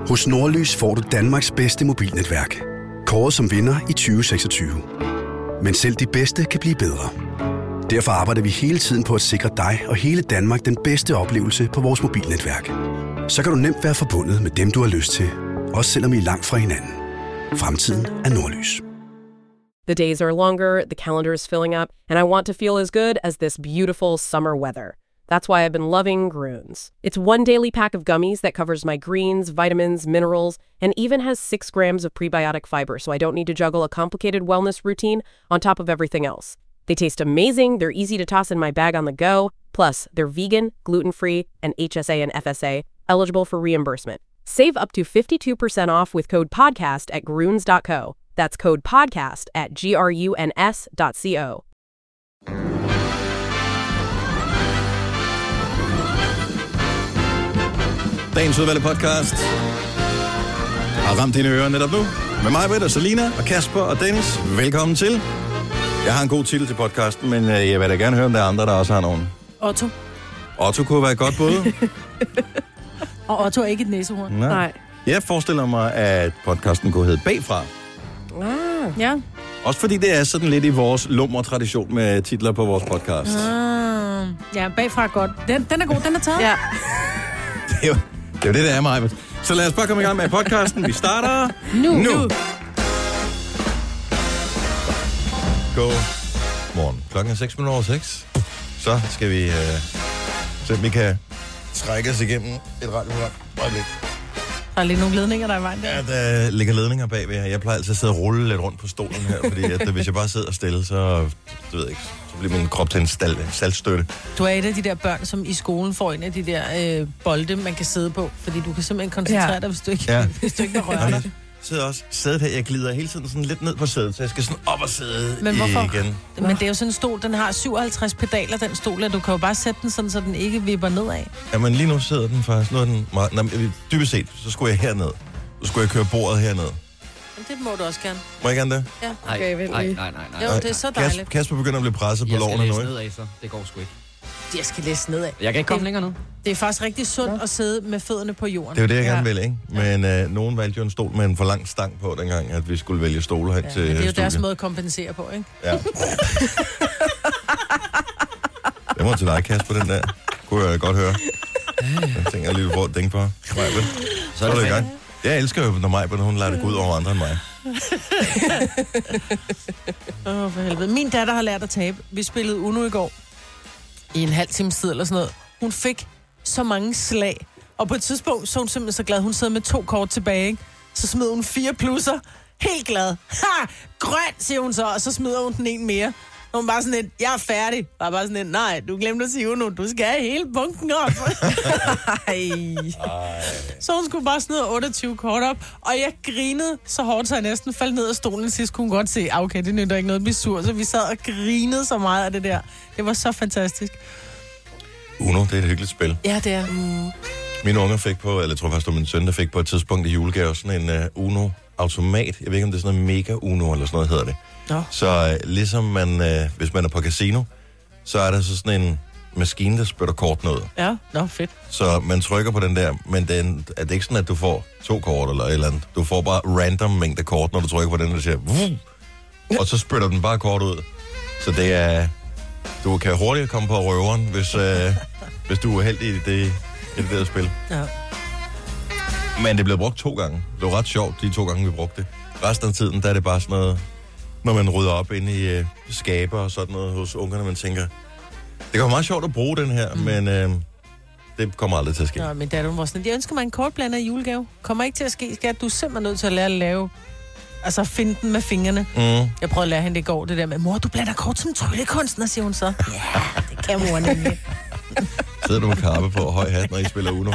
Hos Nordlys får du Danmarks bedste mobilnetværk. Kåret som vinder i 2026. Men selv de bedste kan blive bedre. Derfor arbejder vi hele tiden på at sikre dig og hele Danmark den bedste oplevelse på vores mobilnetværk. Så kan du nemt være forbundet med dem, du har lyst til. Også selvom I er langt fra hinanden. Fremtiden er Nordlys. The days are longer, the calendar is filling up, and I want to feel as good as this beautiful summer weather. That's why I've been loving Groones. It's one daily pack of gummies that covers my greens, vitamins, minerals, and even has 6 grams of prebiotic fiber, so I don't need to juggle a complicated wellness routine on top of everything else. They taste amazing, they're easy to toss in my bag on the go, plus they're vegan, gluten-free, and HSA and FSA, eligible for reimbursement. Save up to 52% off with code PODCAST at Groones.co. That's code PODCAST at GRUNS.co. Dagens udvalgte podcast har ramt dine ører netop nu. Med mig, Britt, og Selina, og Kasper og Dennis. Velkommen til. Jeg har en god titel til podcasten, men jeg vil da gerne høre, om der er andre, der også har nogen. Otto. Otto kunne være et godt bud. Og Otto er ikke et næsehorn. Nej. Jeg forestiller mig, at podcasten kunne hedde Bagfra. Ja. Også fordi det er sådan lidt i vores lummer-tradition med titler på vores podcast. Ja, bagfra godt. Den er god, den er taget. Ja. Det er jo det, der er mig. Så lad os bare komme i gang med podcasten. Vi starter nu. God morgen. Klokken er 6:06. Så skal vi se, om vi kan trække os igennem et radioprogram. Der er lidt nogle ledninger, der er i vejen der. Ja, der ligger ledninger bagved her. Jeg plejer altid at sidde og rulle lidt rundt på stolen her, fordi at, hvis jeg bare sidder stille, så, ved jeg ikke, så bliver min krop til en saltstøtte. Du er et af de der børn, som i skolen får en af de der bolde, man kan sidde på, fordi du kan simpelthen koncentrere dig, hvis du ikke må røre dig. Sidder også sædet her. Jeg glider hele tiden sådan lidt ned på sædet, så jeg skal sådan op og sidde igen. Men det er jo sådan en stol, den har 57 pedaler, den stol, og du kan jo bare sætte den sådan, så den ikke vipper nedad. Jamen lige nu sidder den faktisk. Nu er den meget, dybest set, så skulle jeg herned. Så skulle jeg køre bordet herned. Men det må du også gerne. Må jeg gerne det? Ja. Okay, Nej. Jo, det er så dejligt. Kasper begynder at blive presset på lovene nu, Jeg skal ikke? læse nedad, så det går sgu ikke. Jeg skal læse nedad. Jeg kan ikke komme længere nu. Det er faktisk rigtig sundt at sidde med fødderne på jorden. Det er jo det, jeg gerne vil, ikke? Men nogen valgte jo en stol med en for lang stang på, dengang, at vi skulle vælge stole hen til men det er jo studiet. deres måde at kompensere på, ikke? Ja. Det må til dig, Kasper, den der. Kunne jeg godt høre. Jeg tænker lige, hvor tænke på. Så er det i gang. Jeg elsker jo, når Majbert, hun lader det gå ud over andre end mig. For helvede. Min datter har lært at tabe. Vi spillede Uno i går. I en halv times tid eller sådan noget. Hun fik så mange slag. Og på et tidspunkt så hun simpelthen så glad. Hun sidder med 2 kort tilbage, ikke? Så smider hun 4 plusser. Helt glad. Ha! Grøn, siger hun så. Og så smider hun den en mere. Og hun bare sådan lidt, jeg er færdig. Bare sådan lidt, nej, du glemte at sige Uno. Du skal have hele bunken op. Så hun skulle bare smide 28 kort op. Og jeg grinede så hårdt, så jeg næsten faldt ned af stolen. Sidst kunne hun godt se, okay, det nytter ikke noget at blive sur. Så vi sad og grinede så meget af det der. Det var så fantastisk. Uno, det er et hyggeligt spil. Ja, det er. Mine unger fik på, eller jeg tror faktisk, det var min søn, der fik på et tidspunkt i julegave sådan en Uno-automat. Jeg ved ikke, om det er sådan noget Mega Uno, eller sådan noget hedder det. Nå. Så ligesom man, hvis man er på casino, så er der så sådan en maskine, der spytter kort noget. Ja, fedt. Så man trykker på den der, men er det ikke sådan, at du får 2 kort eller et eller andet. Du får bare random mængde kort, når du trykker på den, der siger, og så spytter den bare kort ud. Så det er, du kan hurtigt komme på røveren, hvis du er heldig i det der spil. Ja. Men det blev brugt 2 gange. Det var ret sjovt, de 2 gange, vi brugte det. Resten af tiden, der er det bare sådan noget, når man rydder op inde i skaber og sådan noget hos ungerne, man tænker, det kan være meget sjovt at bruge den her, men det kommer aldrig til at ske. Nå, men datter, var sådan, jeg ønsker mig en kortblander i julegave. Kommer ikke til at ske, skat. Du er simpelthen nødt til at lære at lave, altså finde den med fingrene. Jeg prøvede at lære hende det i går, det der med, mor, du blander kort som tryllekunstner, siger hun så. Ja, det kan mor nemlig. Sidder du med kappe på og høj hat, når I spiller Uno?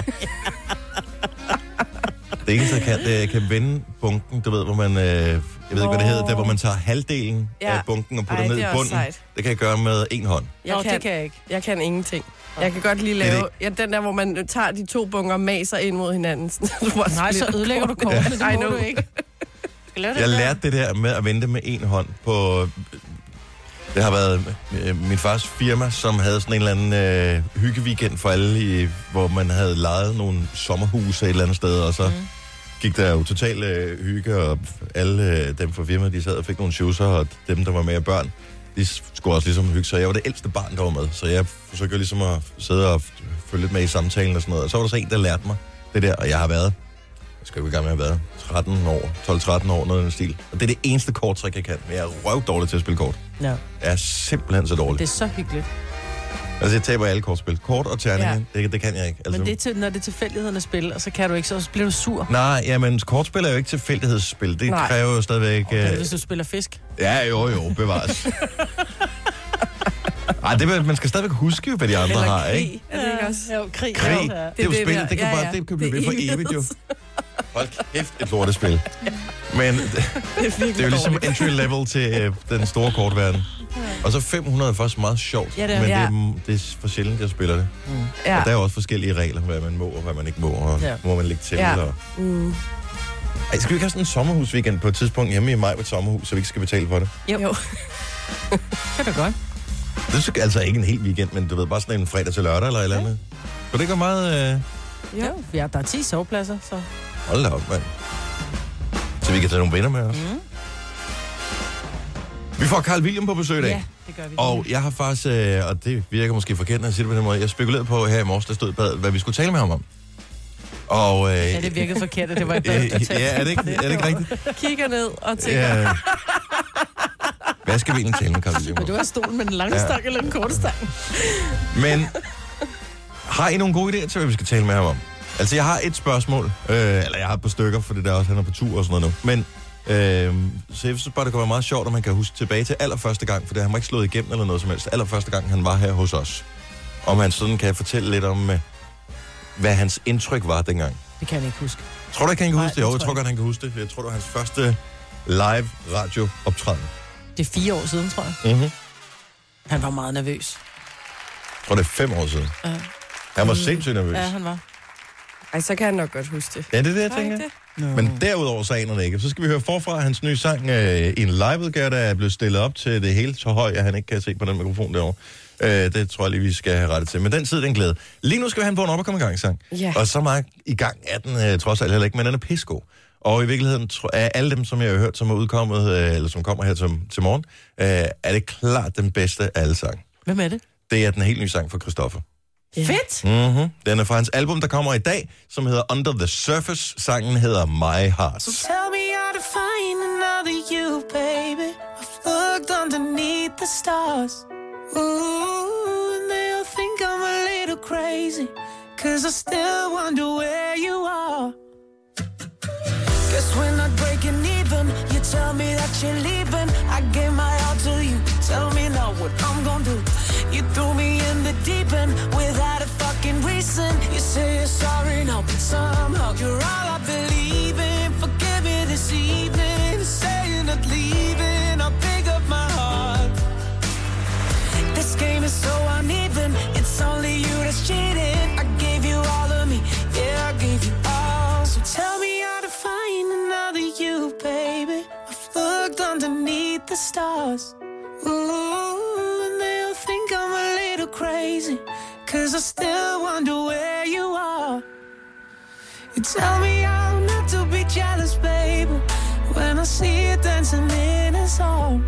Det eneste, jeg kan, det er, jeg kan vende bunken, du ved, hvor man, jeg ved ikke, hvad det hedder, der hvor man tager halvdelen af bunken og putter ned i bunden. Sejt. Det kan jeg gøre med 1 hånd. Det kan jeg ikke. Jeg kan ingenting. Jeg kan godt lige lave den der, hvor man tager de 2 bunker og maser ind mod hinanden. Nej, så ødelægger du kortene, det må du ikke. Jeg lærte det der med at vente med 1 hånd på... Det har været min fars firma, som havde sådan en eller anden hyggeweekend for alle, hvor man havde lejet nogle sommerhuse et eller andet sted, og så gik der jo total hygge, og alle dem fra firmaet, de sad og fik nogle shoeser, og dem, der var med af børn, de skulle også ligesom hygge sig. Jeg var det ældste barn, der var med, så jeg forsøgte ligesom at sidde og følge lidt med i samtalen og sådan noget. Og så var der så en, der lærte mig det der, og jeg har været, jeg skal jo i gang med at have været 12-13 år, noget i den stil. Og det er det eneste korttrik, jeg kan. Men jeg er røvdårlig til at spille kort. Ja. Jeg er simpelthen så dårlig. Det er så hyggeligt. Altså, jeg taber alle kortspil. Kort og terninger, det kan jeg ikke. Altså, Men det er når det er tilfældighederne spil, og så kan du ikke, så bliver du sur. Nej, jamen, kortspil er jo ikke tilfældighedsspil. Det kræver jo stadigvæk... Okay, hvis du spiller fisk. Ja, jo, bevares. Ej, man skal stadigvæk huske, hvad de andre Eller har, krig. ikke? Er det ikke også? Jo, krig. Krig, Ja. det er jo spil. Det kan bare det kan blive ved for evigt, jo. Hold kæft, et lortespil. Men det er jo ligesom entry level til den store kortverden. Og så 500 er faktisk meget sjovt, ja, men det er for sjældent, jeg spiller det. Ja. Og der er også forskellige regler, hvad man må og hvad man ikke må, og må man lægge til. Ja. Og... Ej, skal vi ikke have sådan en sommerhusweekend på et tidspunkt hjemme i maj ved et sommerhus, så vi ikke skal betale for det? Jo. Det er da godt. Det er altså ikke en hel weekend, men du ved, bare sådan en fredag til lørdag eller et eller andet. Så det går meget... Jo, ja, der er 10 sovepladser, så... Hold da op, mand. Så vi kan tage nogle venner med os. Vi får Carl William på besøg i dag. Ja, det gør vi. Og jeg har faktisk, og det virker måske forkert, når jeg siger det på den måde, jeg spekulerede på her i morges, der stod i badet, hvad vi skulle tale med ham om. Og, ja, det virkede forkert, at det var et bad. Ja, er det ikke rigtigt? Kigger ned og tænker... Ja. Hvad skal vi egentlig tale med Carl William om? Men du har stolen med den lange stang eller den korte stang. Men har I nogle gode idéer til, hvad vi skal tale med ham om? Altså, jeg har et spørgsmål, eller jeg har et par stykker, for det der også, han er på tur og sådan noget nu. Men, så jeg synes bare, det kan være meget sjovt, at man kan huske tilbage til allerførste gang, for det har han ikke slået igennem eller noget som helst. Allerførste gang, han var her hos os. Om han sådan kan fortælle lidt om, hvad hans indtryk var dengang. Det kan jeg ikke huske. Tror du ikke, han kan huske det? Jo, jeg tror godt, han kan huske det. Jeg tror, det var hans første live radiooptræden. Det er 4 år siden, tror jeg. Mhm. Han var meget nervøs. Jeg tror, det er 5 år siden. Han var sindssygt nervøs. Ja, han var. Ej, så kan han nok godt huske det. Ja, det er det, jeg tænker. Men derudover så aner det ikke. Så skal vi høre forfra hans nye sang i en liveudgave, der er blevet stillet op til det hele så højt, at han ikke kan se på den mikrofon derovre. Det tror jeg lige, vi skal have rettet til. Men den tid, den glæde. Lige nu skal vi have en vågen op og komme i gang sang. Ja. Og så meget i gang er den trods alt heller ikke, men den er pissegod. Og i virkeligheden af alle dem, som jeg har hørt, som er udkommet, eller som kommer her til morgen, er det klart den bedste af alle sang. Hvem er det? Det er den helt nye sang for Christoffer. Ja. Fedt! Mm-hmm. Den er fra hans album, der kommer i dag, som hedder Under the Surface. Sangen hedder My Heart. So tell me how to find another you, baby. I've looked underneath the stars. Ooh, and they'll think I'm a little crazy, 'cause I still wonder where you are. Guess we're not breaking even. You tell me that you're leaving. I gave my all to you. Tell me now what I'm gonna do. You threw me in the deep end without a fucking reason. You say you're sorry now, but somehow you're all I believe in. Forgive me this evening. Say you're not leaving. I'll pick up my heart. This game is so uneven. It's only you that's cheating. I gave you all of me. Yeah, I gave you all. So tell me how to find another you, baby. I've looked underneath the stars. Ooh, and they'll think I'm a little crazy, 'cause I still wonder where you are. You tell me how not to be jealous, baby, when I see you dancing in his arms.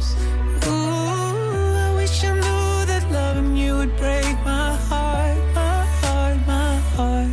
Ooh, I wish I knew that loving you would break my heart, my heart, my heart.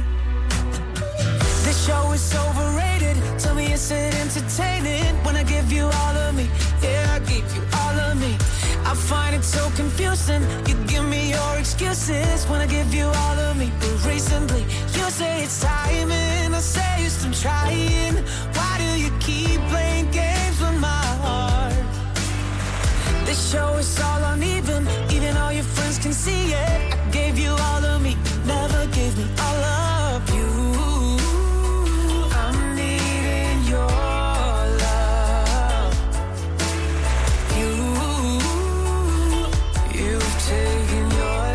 This show is overrated. Tell me, is it entertaining when I give you all of me? Yeah, I give you all of me. I find it so confusing. You give me your excuses when I give you all of me. But recently, you say it's timing. I say you stop trying. Why do you keep playing games with my heart? This show is all uneven. Even all your friends can see it. I gave you all of me, never gave me all of you. I'm needing your taking your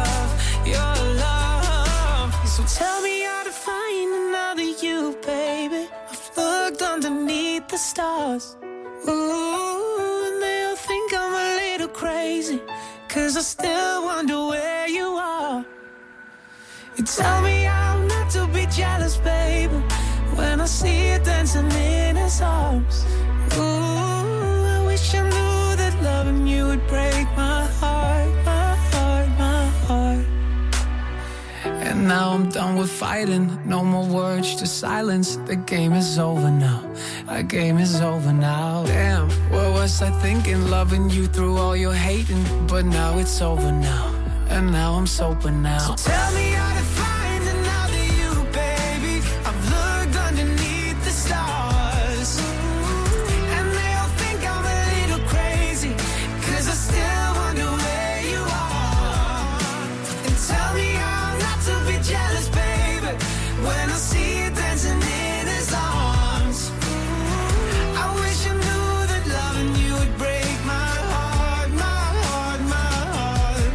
love. So tell me how to find another you, baby. I've looked underneath the stars. Ooh, and they'll think I'm a little crazy, 'cause I still wonder where you are. You tell me how not to be jealous, baby, when I see you you dancing in his arms. Ooh, I wish I knew that loving you would break my heart, my heart, my heart. And now I'm done with fighting. No more words, just silence. The game is over now. Our game is over now. Damn, what was I thinking? Loving you through all your hating. But now it's over now. And now I'm sober now. So tell me how to find another you, baby. I've looked underneath the stars. And they all think I'm a little crazy. 'Cause I still wonder where you are. And tell me how not to be jealous, baby. When I see you dancing in his arms. I wish I knew that loving you would break my heart, my heart, my heart.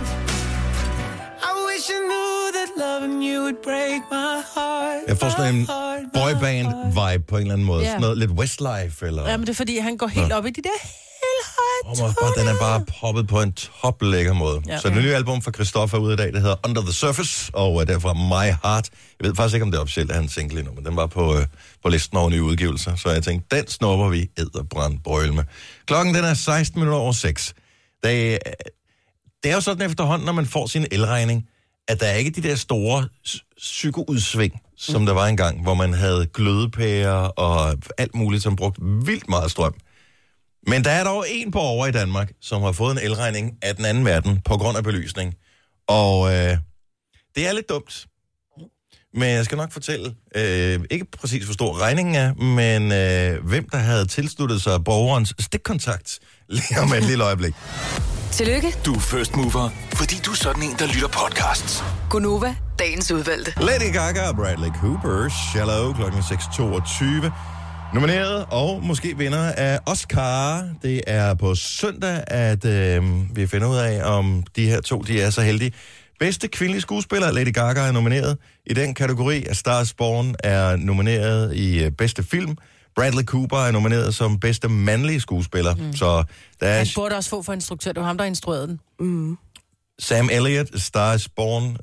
I wish I knew that loving you would break my heart. Jeg får sådan en boyband-vibe på en eller anden måde. Ja. Sådan noget lidt Westlife, eller... Jamen, det er fordi, han går helt op i de der helt høje Den er bare poppet på en top-lækker måde. Ja. Så det nye album fra Christopher er ude i dag, det hedder Under the Surface, og derfra My Heart. Jeg ved faktisk ikke, om det er officielt, at han single endnu, men den var på listen over nye udgivelser. Så jeg tænkte, den snupper vi edderbrandbrøl med. Klokken den er 6:16. Det er jo sådan efterhånden, når man får sin elregning, at der er ikke de der store psykoudsving, som der var engang, hvor man havde glødepærer og alt muligt, som brugte vildt meget strøm. Men der er dog en borger i Danmark, som har fået en elregning af den anden verden på grund af belysning. Og det er lidt dumt. Men jeg skal nok fortælle, ikke præcis hvor stor regningen er, men hvem der havde tilsluttet sig borgerens stikkontakt lige om et lille øjeblik. Tillykke, Du er first mover, fordi du er sådan en, der lytter podcasts. Gunova, dagens udvalgte. Lady Gaga og Bradley Cooper, Shallow, klokken 6:22. Nomineret og måske vinder af Oscar. Det er på søndag, at vi finder ud af, om de her to de er så heldige. Bedste kvindelige skuespiller, Lady Gaga, er nomineret i den kategori. A Star is Born er nomineret i bedste film. Bradley Cooper er nomineret som bedste mandlige skuespiller. Så der er Han burde også få for instruktør. Det var ham, der instruerede den. Sam Elliott, Star is Born,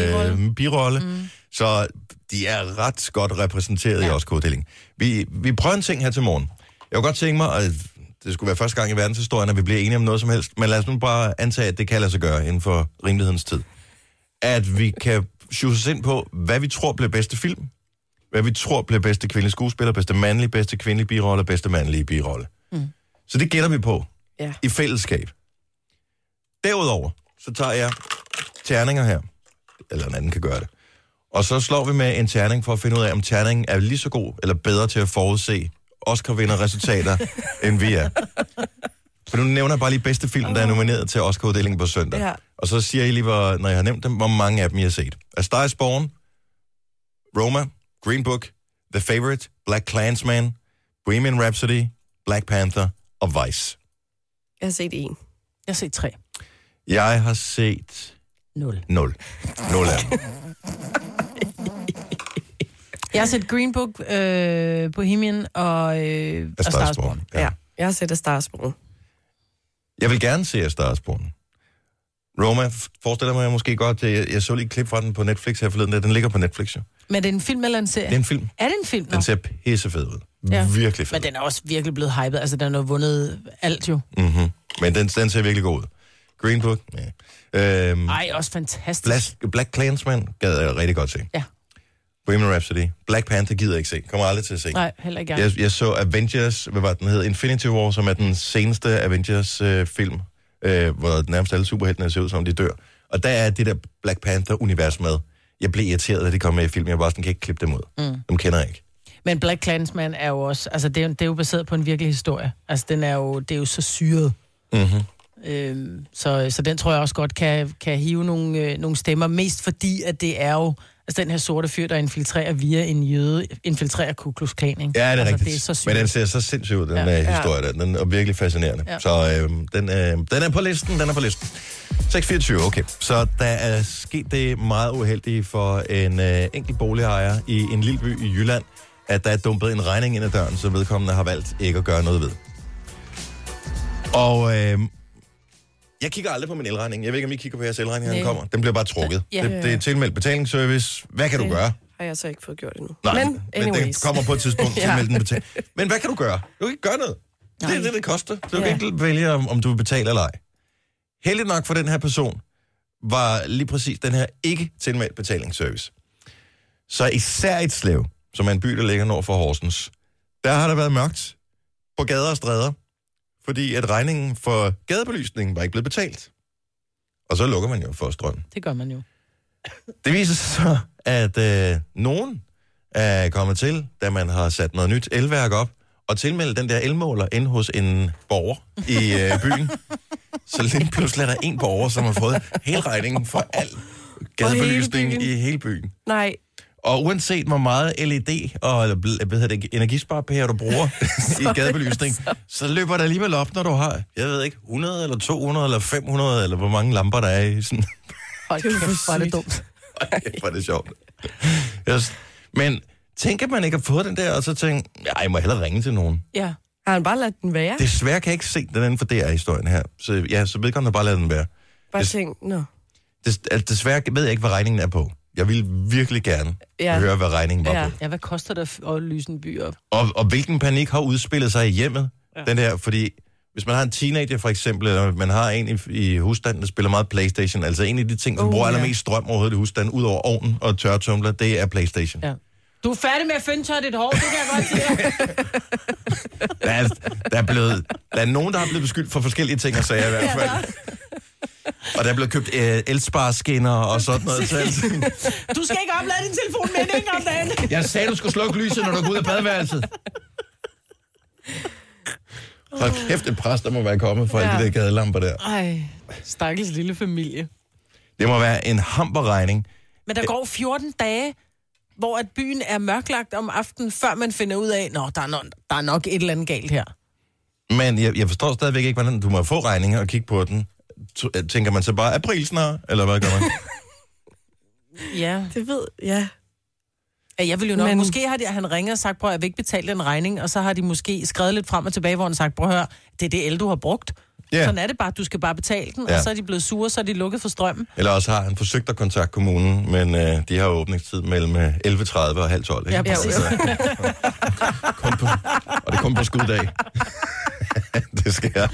birolle. Så de er ret godt repræsenteret i Oscar-uddelingen. Vi prøver en ting her til morgen. Jeg kunne godt tænke mig, at det skulle være første gang i verdenshistorien, at vi bliver enige om noget som helst, men lad os nu bare antage, at det kan lade sig gøre inden for rimelighedens tid. At vi kan sjuse os ind på, hvad vi tror bliver bedste film, hvad vi tror bliver bedste kvindelige skuespiller, bedste mandlige, bedste kvindelige birolle, bedste mandlige birolle. Så det gætter vi på i fællesskab. Derudover, så tager jeg terninger her, eller en anden kan gøre det. Og så slår vi med en terning for at finde ud af, om terningen er lige så god eller bedre til at forudse Oscar-vinder-resultater, end vi er. For nu nævner jeg bare lige bedste film, der er nomineret til Oscar-uddelingen på søndag. Ja. Og så siger I lige, når jeg har nævnt dem, hvor mange af dem I har set. A Star is Born, Roma, Green Book, The Favourite, Black Klansman, Bohemian Rhapsody, Black Panther og Vice. Jeg har set 1. Jeg har set 3. Jeg har set 0 af dem. Jeg har set Green Book, Bohemian og A Star is Born. Ja, jeg har set A Star is Born. Jeg vil gerne se A Star is Born. Roma forestiller mig måske godt, jeg så lige et klip fra den på Netflix her forleden. Den ligger på Netflix, jo. Men er det en film eller en serie? Det er en film. Er det en film? Den ser pissefed ud. Ja. Virkelig fed. Men den er også virkelig blevet hypet. Altså, den har vundet alt jo. Mm-hmm. Men den ser virkelig god ud. Green Book, ja. Ej, også fantastisk. Black Klansman gad jeg rigtig godt se. Ja. Bohemian Rhapsody. Black Panther gider jeg ikke se. Kommer aldrig til at se. Nej, heller ikke jeg. Jeg så Avengers, hvad var den hed? Infinity War, som er den seneste Avengers-film, hvor nærmest alle superheltene ser ud som de dør. Og der er det der Black Panther-univers med. Jeg blev irriteret, da de kom med i filmen. Jeg bare sådan, kan ikke klippe dem ud. Dem kender jeg ikke. Men Black Klansman er jo også, altså det er jo baseret på en virkelig historie. Altså det er jo så syret. Så den tror jeg også godt kan hive nogle stemmer, mest fordi, at det er jo, altså den her sorte fyr, der infiltrerer via en jøde, infiltrerer Ku Klux Klan, ikke? Ja, det er rigtigt. Det er så syret. Men den ser så sindssygt ud, den historie der. Den er virkelig fascinerende. Ja. Så den er på listen, 624, okay. Så der er sket det meget uheldige for en enkelt boligejer i en lille by i Jylland, at der er dumpet en regning ind ad døren, så vedkommende har valgt ikke at gøre noget ved. Og jeg kigger aldrig på min elregning. Jeg ved ikke, om I kigger på jeres elregning, når den kommer. Den bliver bare trukket. Det er tilmeldt betalingsservice. Hvad kan du gøre? har jeg så ikke fået gjort endnu. Nej, men men det kommer på et tidspunkt til melde den betalt. Men hvad kan du gøre? Du kan ikke gøre noget. Det er det koster. Du kan ikke vælge, om du vil betale eller ej. Heldigt nok for den her person, var lige præcis den her ikke tilmeldt betalingsservice. Så især et Slev, som er en by, der ligger nord for Horsens, der har der været mørkt på gader og stræder, fordi at regningen for gadebelysningen var ikke blevet betalt. Og så lukker man jo for strøm. Det gør man jo. Det viser sig så, at nogen er kommet til, da man har sat noget nyt elværk op, og tilmeldt den der elmåler ind hos en borger i byen. Så lige pludselig er der en borger, som har fået hele regningen for al gadebelysning i hele byen. Nej. Og uanset hvor meget LED og energisparepærer du bruger i gadebelysning, så løber der alligevel op, når du har, jeg ved ikke, 100 eller 200 eller 500, eller hvor mange lamper der er i sådan. Hold kæft, hvor er det dumt. Hvor er det sjovt. Yes. Men tænk, at man ikke har fået den der, og så tænk, jeg må hellere ringe til nogen. Ja. Har han bare ladet den være? Desværre kan jeg ikke se den anden for DR-historien her. Så vedkommende har bare ladet den være. Bare tænk, Desværre ved jeg ikke, hvad regningen er på. Jeg vil virkelig gerne høre, hvad regningen var på. Ja, hvad koster det at lyse en by op? Og hvilken panik har udspillet sig i hjemmet? Ja. Den der, fordi hvis man har en teenager for eksempel, eller man har en i husstanden, der spiller meget PlayStation, altså en af de ting, som bruger allermest strøm overhovedet i husstanden, ud over ovnen og tørretumbler, det er PlayStation. Ja. Du er færdig med at finde tørt dit hår, det kan jeg godt sige. Der er nogen, der har blevet beskyldt for forskellige ting og sager i hvert fald. Og der er blevet købt elsparskinner og sådan noget. Du skal ikke oplade din telefon med en gang om dagen. Jeg sagde, du skulle slukke lyset, når du går ud af badeværelset. Hold kæft, et pres, der må være kommet for alle de der gadelamper der. Ej, stakkels lille familie. Det må være en hamperregning. Men der går 14 dage, hvor at byen er mørklagt om aftenen, før man finder ud af, der er nok et eller andet galt her. Men jeg forstår stadigvæk ikke, hvordan du må få regninger og kigge på den. Tænker man så bare, april snart, eller hvad gør man? Ja. Det ved, ja. Jeg vil jo nok, måske har han ringet og sagt, prøv, jeg vil ikke betale den regning, og så har de måske skrevet lidt frem og tilbage, hvor han sagt, prøv at høre, det er det el, du har brugt. Yeah. Sådan er det bare, du skal bare betale den, og så er de blevet sure, så er de lukket for strømmen. Eller også har han forsøgt at kontakte kommunen, men de har åbningstid mellem 11.30 og halv 12. Ikke? Ja, præcis. Og det kom på skuddag. Det sker.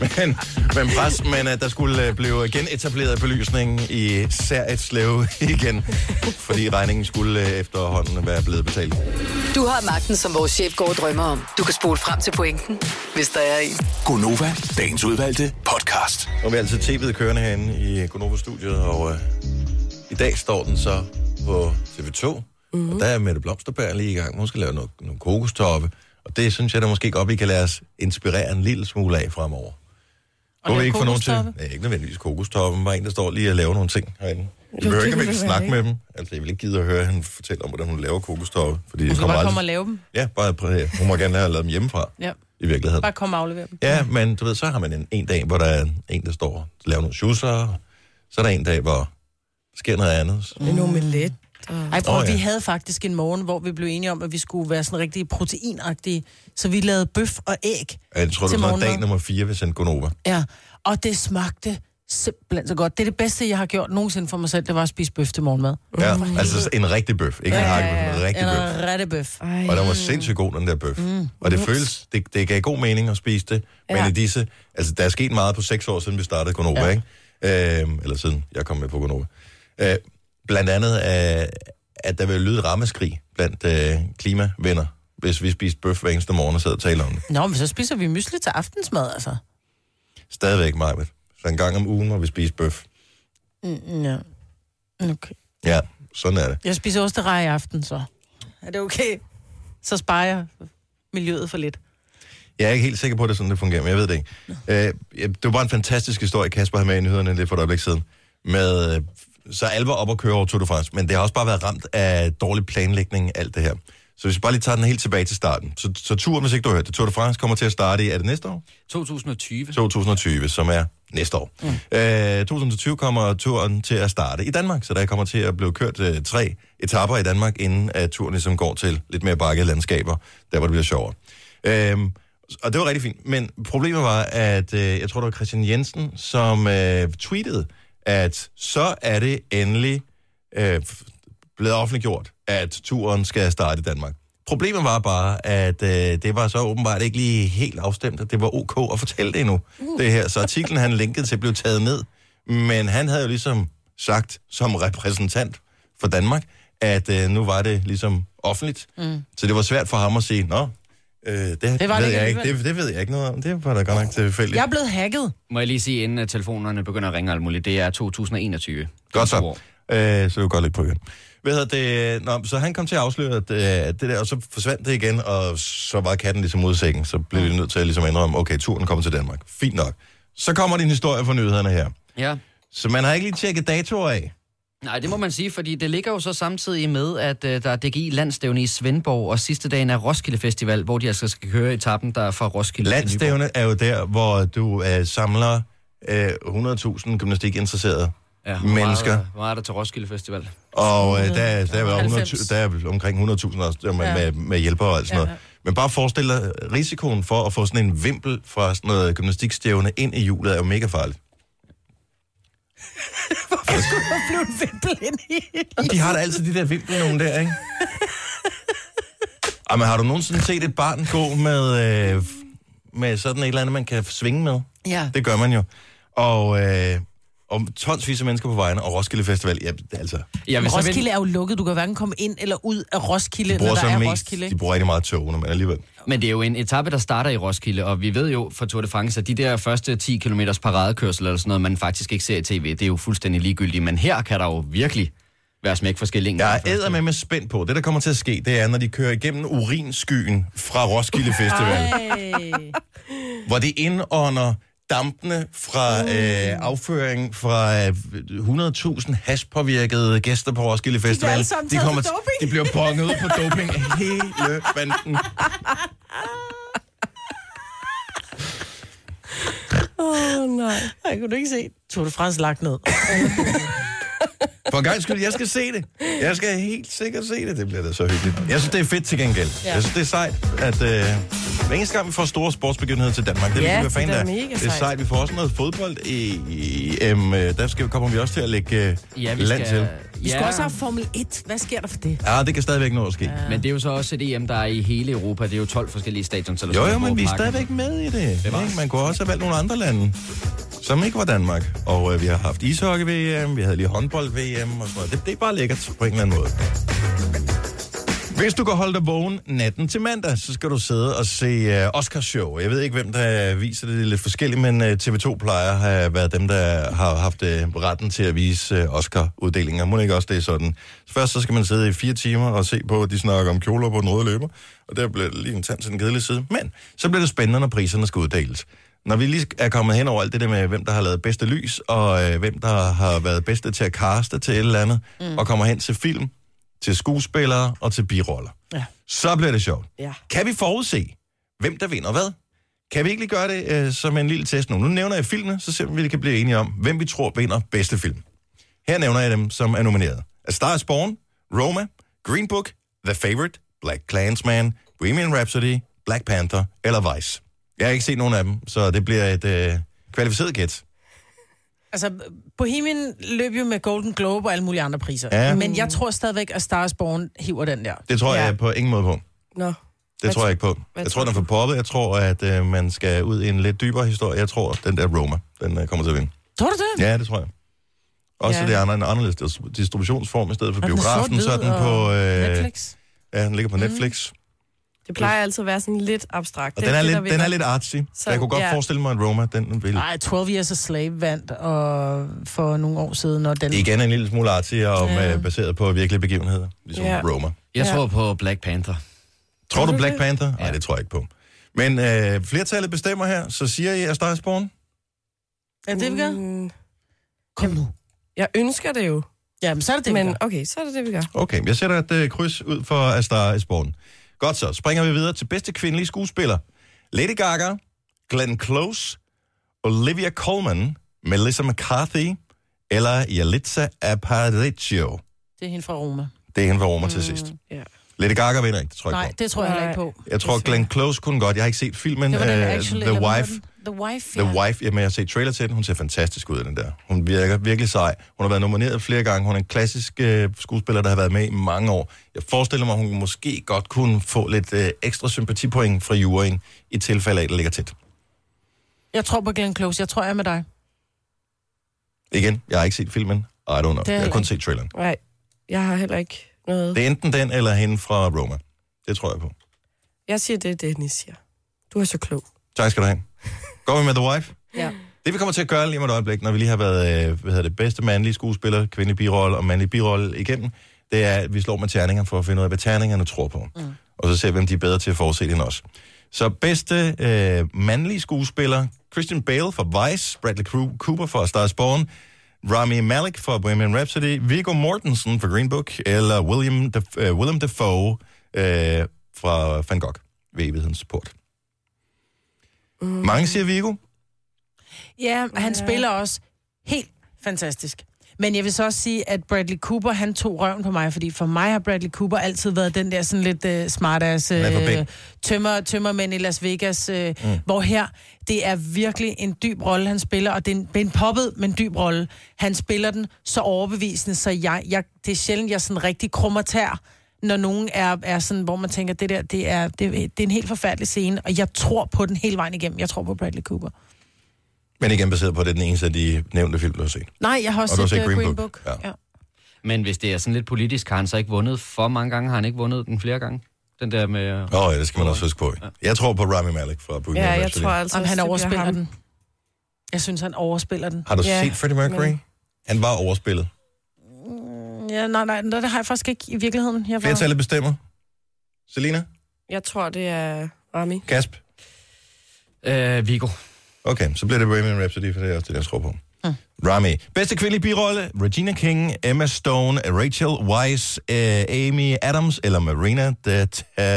Men der skulle blive genetableret belysning i sær Slev igen, fordi regningen skulle efterhånden være blevet betalt. Du har magten, som vores chef går og drømmer om. Du kan spole frem til pointen, hvis der er en. Gonova, dagens udvalgte podcast. Og vi er altså tv'et kørende herinde i Gonova-studiet, og i dag står den så på TV2, og der er Mette Blomsterberg lige i gang. Hun skal lave nogle kokostoppe. Og det synes jeg da måske godt, vi kan lade os inspirere en lille smule af fremover. Og det ikke for nogen til. Nej, ikke nødvendigvis kokostoppen, bare en, der står lige og laver nogle ting herinde. Vi behøver ikke at snakke med dem. Altså, jeg vil ikke gide at høre hende fortælle om, hvordan hun laver kokostoppe. Fordi hun skal bare komme og lave dem? Ja, hun må gerne lave dem hjemmefra. Ja. I virkeligheden. Bare komme og aflevere dem. Ja, men du ved, så har man en dag, hvor der er en, der står og laver nogle schusser. Så er der en dag, hvor der sker noget andet. En omelet. Vi havde faktisk en morgen, hvor vi blev enige om, at vi skulle være sådan rigtig proteinagtige, så vi lavede bøf og æg. Jeg tror, det var dag nummer 4 ved sendt Gonova. Ja, og det smagte simpelthen så godt. Det er det bedste, jeg har gjort nogensinde for mig selv, det var at spise bøf til morgenmad. Ja, altså en rigtig bøf. Ikke en hakkebøf, en rigtig bøf. En rigtig bøf. Og der var sindssygt god, den der bøf. Og det føles, det gav god mening at spise det. Men i disse, altså der er sket meget på 6 år, siden vi startede Gonova, ikke? Eller siden jeg kom med på Gonova. Blandt andet, at der vil lyde rammeskrig blandt klimavenner, hvis vi spiste bøf hver eneste morgen og sad og taler om det. Nå, men så spiser vi mysli til aftensmad, altså. Stadigvæk, Majbet. Så en gang om ugen må vi spise bøf. Ja. Okay. Ja, sådan er det. Jeg spiser osterej i aften, så. Er det okay? Så sparer jeg miljøet for lidt. Jeg er ikke helt sikker på, at det er sådan, det fungerer, men jeg ved det ikke. Det var bare en fantastisk historie, Kasper havde med i nyhederne lidt for et øjeblik siden. Med, så alle var op og køre over Tour de France, men det har også bare været ramt af dårlig planlægning, alt det her. Så hvis vi bare lige tager den helt tilbage til starten. Så turen, hvis ikke du har hørt det, Tour de France kommer til at starte i, er det næste år? 2020. 2020, som er næste år. 2020 kommer turen til at starte i Danmark, så der kommer til at blive kørt 3 etaper i Danmark, inden at turen ligesom går til lidt mere bakkede landskaber, der hvor det bliver sjovere. Og det var rigtig fint, men problemet var, at jeg tror, det var Christian Jensen, som tweetede, at så er det endelig blevet offentliggjort, at turen skal starte i Danmark. Problemet var bare, at det var så åbenbart ikke lige helt afstemt, at det var ok at fortælle det endnu, det her. Så artiklen, han linkede til, blev taget ned. Men han havde jo ligesom sagt, som repræsentant for Danmark, at nu var det ligesom offentligt. Så det var svært for ham at sige, nå, det ved jeg ikke. Det ved jeg ikke noget om. Det var da godt nok tilfældigt. Jeg er blevet hacket. Må jeg lige sige, inden at telefonerne begynder at ringe alt muligt, det er 2021. Godt så. Så det var godt lidt på igen. Så han kom til at afsløre at det der, og så forsvandt det igen, og så var katten ligesom ud af sækken. Så blev vi nødt til at ligesom indrømme, okay, turen kommer til Danmark. Fint nok. Så kommer din historie fra nyhederne her. Ja. Så man har ikke lige tjekket datoer af? Nej, det må man sige, fordi det ligger jo så samtidig med, at der er DGI-landstævne i Svendborg, og sidste dagen er Roskilde Festival, hvor de altså skal køre etappen, der er fra Roskilde til Nyborg. Landstævne er jo der, hvor du samler 100.000 gymnastikinteresserede mennesker. Hvor meget er der til Roskilde Festival? Og der er omkring 100.000 også med hjælpere og alt sådan noget. Ja. Men bare forestil dig, risikoen for at få sådan en vimpel fra sådan noget gymnastikstævne ind i hjulet er jo mega farligt. Hvorfor skulle der blive en vimpel ind i? De har da altid de der vimpel nogen der, ikke? Men har du nogensinde set et barn gå med sådan et eller andet, man kan svinge med? Ja. Det gør man jo. Og tonsvis af mennesker på vejen, og Roskilde Festival, ja, altså... Roskilde er jo lukket. Du kan hverken komme ind eller ud af Roskilde, når der er Roskilde. De bruger rigtig meget togene, men alligevel. Men det er jo en etape, der starter i Roskilde, og vi ved jo fra Tour de France, at de der første 10 kilometers paradekørsel eller sådan noget, man faktisk ikke ser i tv, det er jo fuldstændig ligegyldigt. Men her kan der jo virkelig være smæk for skillingen. Jeg er eddermame spændt på. Det, der kommer til at ske, det er, når de kører igennem urinskyen fra Roskilde Festival. Hvor de indånder dampene fra afføring fra 100.000 hashpåvirkede gæster på Roskilde Festival. De bliver bonget ud på doping hele banden. Nej. Jeg kunne du ikke se. Tour de France lagt ned. For en gang skyld, jeg skal se det. Jeg skal helt sikkert se det. Det bliver da så hyggeligt. Jeg synes, det er fedt til gengæld. Ja. Jeg synes, det er sejt, at hver eneste gang vi får store sportsbegivenheder til Danmark, det er fan der. Det er sejt. Vi får også noget fodbold i der kommer vi også til at lægge land til. Vi skal også have Formel 1. Hvad sker der for det? Ja, det kan stadigvæk nå at ske. Ja. Men det er jo så også et EM, der er i hele Europa. Det er jo 12 forskellige stadions. Jo, men vi er stadigvæk med i det. Man kunne også have valgt nogle andre lande, som ikke var Danmark. Og vi har haft ishockey-VM, vi havde lige håndbold-VM og sådan noget. Det er bare lækkert på en eller anden måde. Hvis du kan holde dig vågen natten til mandag, så skal du sidde og se Oscarshow. Jeg ved ikke, hvem der viser det lidt forskelligt, men TV2 plejer at have været dem, der har haft retten til at vise Oscar-uddelinger. Må ikke også det er sådan. Først så skal man sidde i 4 timer og se på, at de snakker om kjoler på den røde løber. Og der bliver det lige en tand til den kedelige side. Men så bliver det spændende, når priserne skal uddeles. Når vi lige er kommet hen over alt det der med, hvem der har lavet bedste lys, og hvem der har været bedste til at caste til et eller andet, og kommer hen til film, til skuespillere og til biroller. Ja. Så bliver det sjovt. Ja. Kan vi forudse, hvem der vinder hvad? Kan vi ikke lige gøre det som en lille test nu? Nu nævner jeg filmene, så ser vi kan blive enige om, hvem vi tror vinder bedste film. Her nævner jeg dem, som er nomineret. A Star is Born, Roma, Green Book, The Favourite, Black Klansman, Bohemian Rhapsody, Black Panther eller Vice. Jeg har ikke set nogen af dem, så det bliver et kvalificeret gæt. Altså, Bohemian løb jo med Golden Globe og alle mulige andre priser. Ja. Men jeg tror stadigvæk, at Star is Born hiver den der. Det tror jeg på ingen måde på. Nå. Det tror jeg ikke på. Jeg tror, den er for poppet. Jeg tror, at man skal ud i en lidt dybere historie. Jeg tror, den der Roma, den kommer til at vinde. Tror du det? Ja, det tror jeg. Også det er en anderledes distributionsform i stedet for biografen. Så er den på Netflix. Ja, den ligger på Netflix. Det plejer altid at være sådan lidt abstrakt. Og den er lidt artsy. Så jeg kunne godt forestille mig, at Roma, den vil... Nej, 12 Years a Slave vandt for nogle år siden. Og den... Igen en lille smule artsy og baseret på virkelige begivenheder, ligesom Roma. Jeg tror på Black Panther. Tror du Black Panther? Nej, det tror jeg ikke på. Men flertallet bestemmer her, så siger I, at Star is Born? Ja, det vi gør. Kom nu. Jeg ønsker det jo. Jamen, så er det det, vi gør. Okay, så er det det, vi gør. Okay, jeg sætter et kryds ud for A Star is Born. Godt så, springer vi videre til bedste kvindelige skuespiller. Lady Gaga, Glenn Close, Olivia Colman, Melissa McCarthy eller Yalitza Aparicio. Det er hende fra Roma. Det er hende fra Roma til sidst. Yeah. Lady Gaga vinder ikke, det tror jeg ikke på. Nej, det tror jeg heller ikke på. Jeg tror, Glenn Close kunne godt. Jeg har ikke set filmen The Wife. The Wife, The Wife, jamen jeg har set trailer til den. Hun ser fantastisk ud af den der. Hun virker virkelig sej. Hun har været nomineret flere gange. Hun er en klassisk skuespiller, der har været med i mange år. Jeg forestiller mig, at hun måske godt kunne få lidt ekstra sympatipoint fra juryen i tilfælde af, at det ligger tæt. Jeg tror på Glenn Close. Jeg tror, jeg er med dig. Igen, jeg har ikke set filmen. I don't know. Jeg har kun set traileren. Nej, jeg har heller ikke noget. Det er enten den eller hende fra Roma. Det tror jeg på. Jeg siger det, Dennis siger. Du er så klog. Tak skal du have. Går vi med The Wife? Ja. Det vi kommer til at gøre lige om et øjeblik, når vi lige har været bedste mandlige skuespiller, kvindelig birolle og mandlig birolle igennem, det er, at vi slår med terninger for at finde ud af, hvad terningerne tror på. Og så ser vi, hvem de er bedre til at forudse det end os. Så bedste mandlige skuespiller, Christian Bale for Vice, Bradley Cooper for A Star is Born, Rami Malek for Bohemian Rhapsody, Viggo Mortensen for Green Book, eller Willem Dafoe fra Van Gogh ved Evighedens Port. Mange siger Viggo. Ja, han spiller også helt fantastisk. Men jeg vil så også sige, at Bradley Cooper, han tog røven på mig, fordi for mig har Bradley Cooper altid været den der sådan lidt smartass tømmermænd i Las Vegas, hvor her, det er virkelig en dyb rolle, han spiller, og det er en poppet, men dyb rolle. Han spiller den så overbevisende, så det er sjældent, jeg sådan rigtig krummer tær, når nogen er sådan, hvor man tænker, det er en helt forfærdelig scene, og jeg tror på den hele vejen igennem. Jeg tror på Bradley Cooper. Men igen baseret på, at det er den eneste af de nævnte film, du har set. Nej, jeg har også set Green Book. Ja. Men hvis det er sådan lidt politisk, har han så ikke vundet for mange gange? Har han ikke vundet den flere gange? Den der med... ja, det skal man også huske på. Ja. Jeg tror på Rami Malek fra Bohemian Rhapsody. Ja, jeg tror altså han overspiller den. Jeg synes, han overspiller den. Har du set Freddie Mercury? Men... Han var overspillet. Ja, nej, det har jeg faktisk ikke i virkeligheden. Flertallet bestemmer. Selina? Jeg tror, det er Rami. Kasp? Viggo. Okay, så bliver det Bohemian Rhapsody, for det er også det, jeg tror på. Rami. Bedste kvindelige birolle, Regina King, Emma Stone, Rachel Weisz, Amy Adams eller Marina de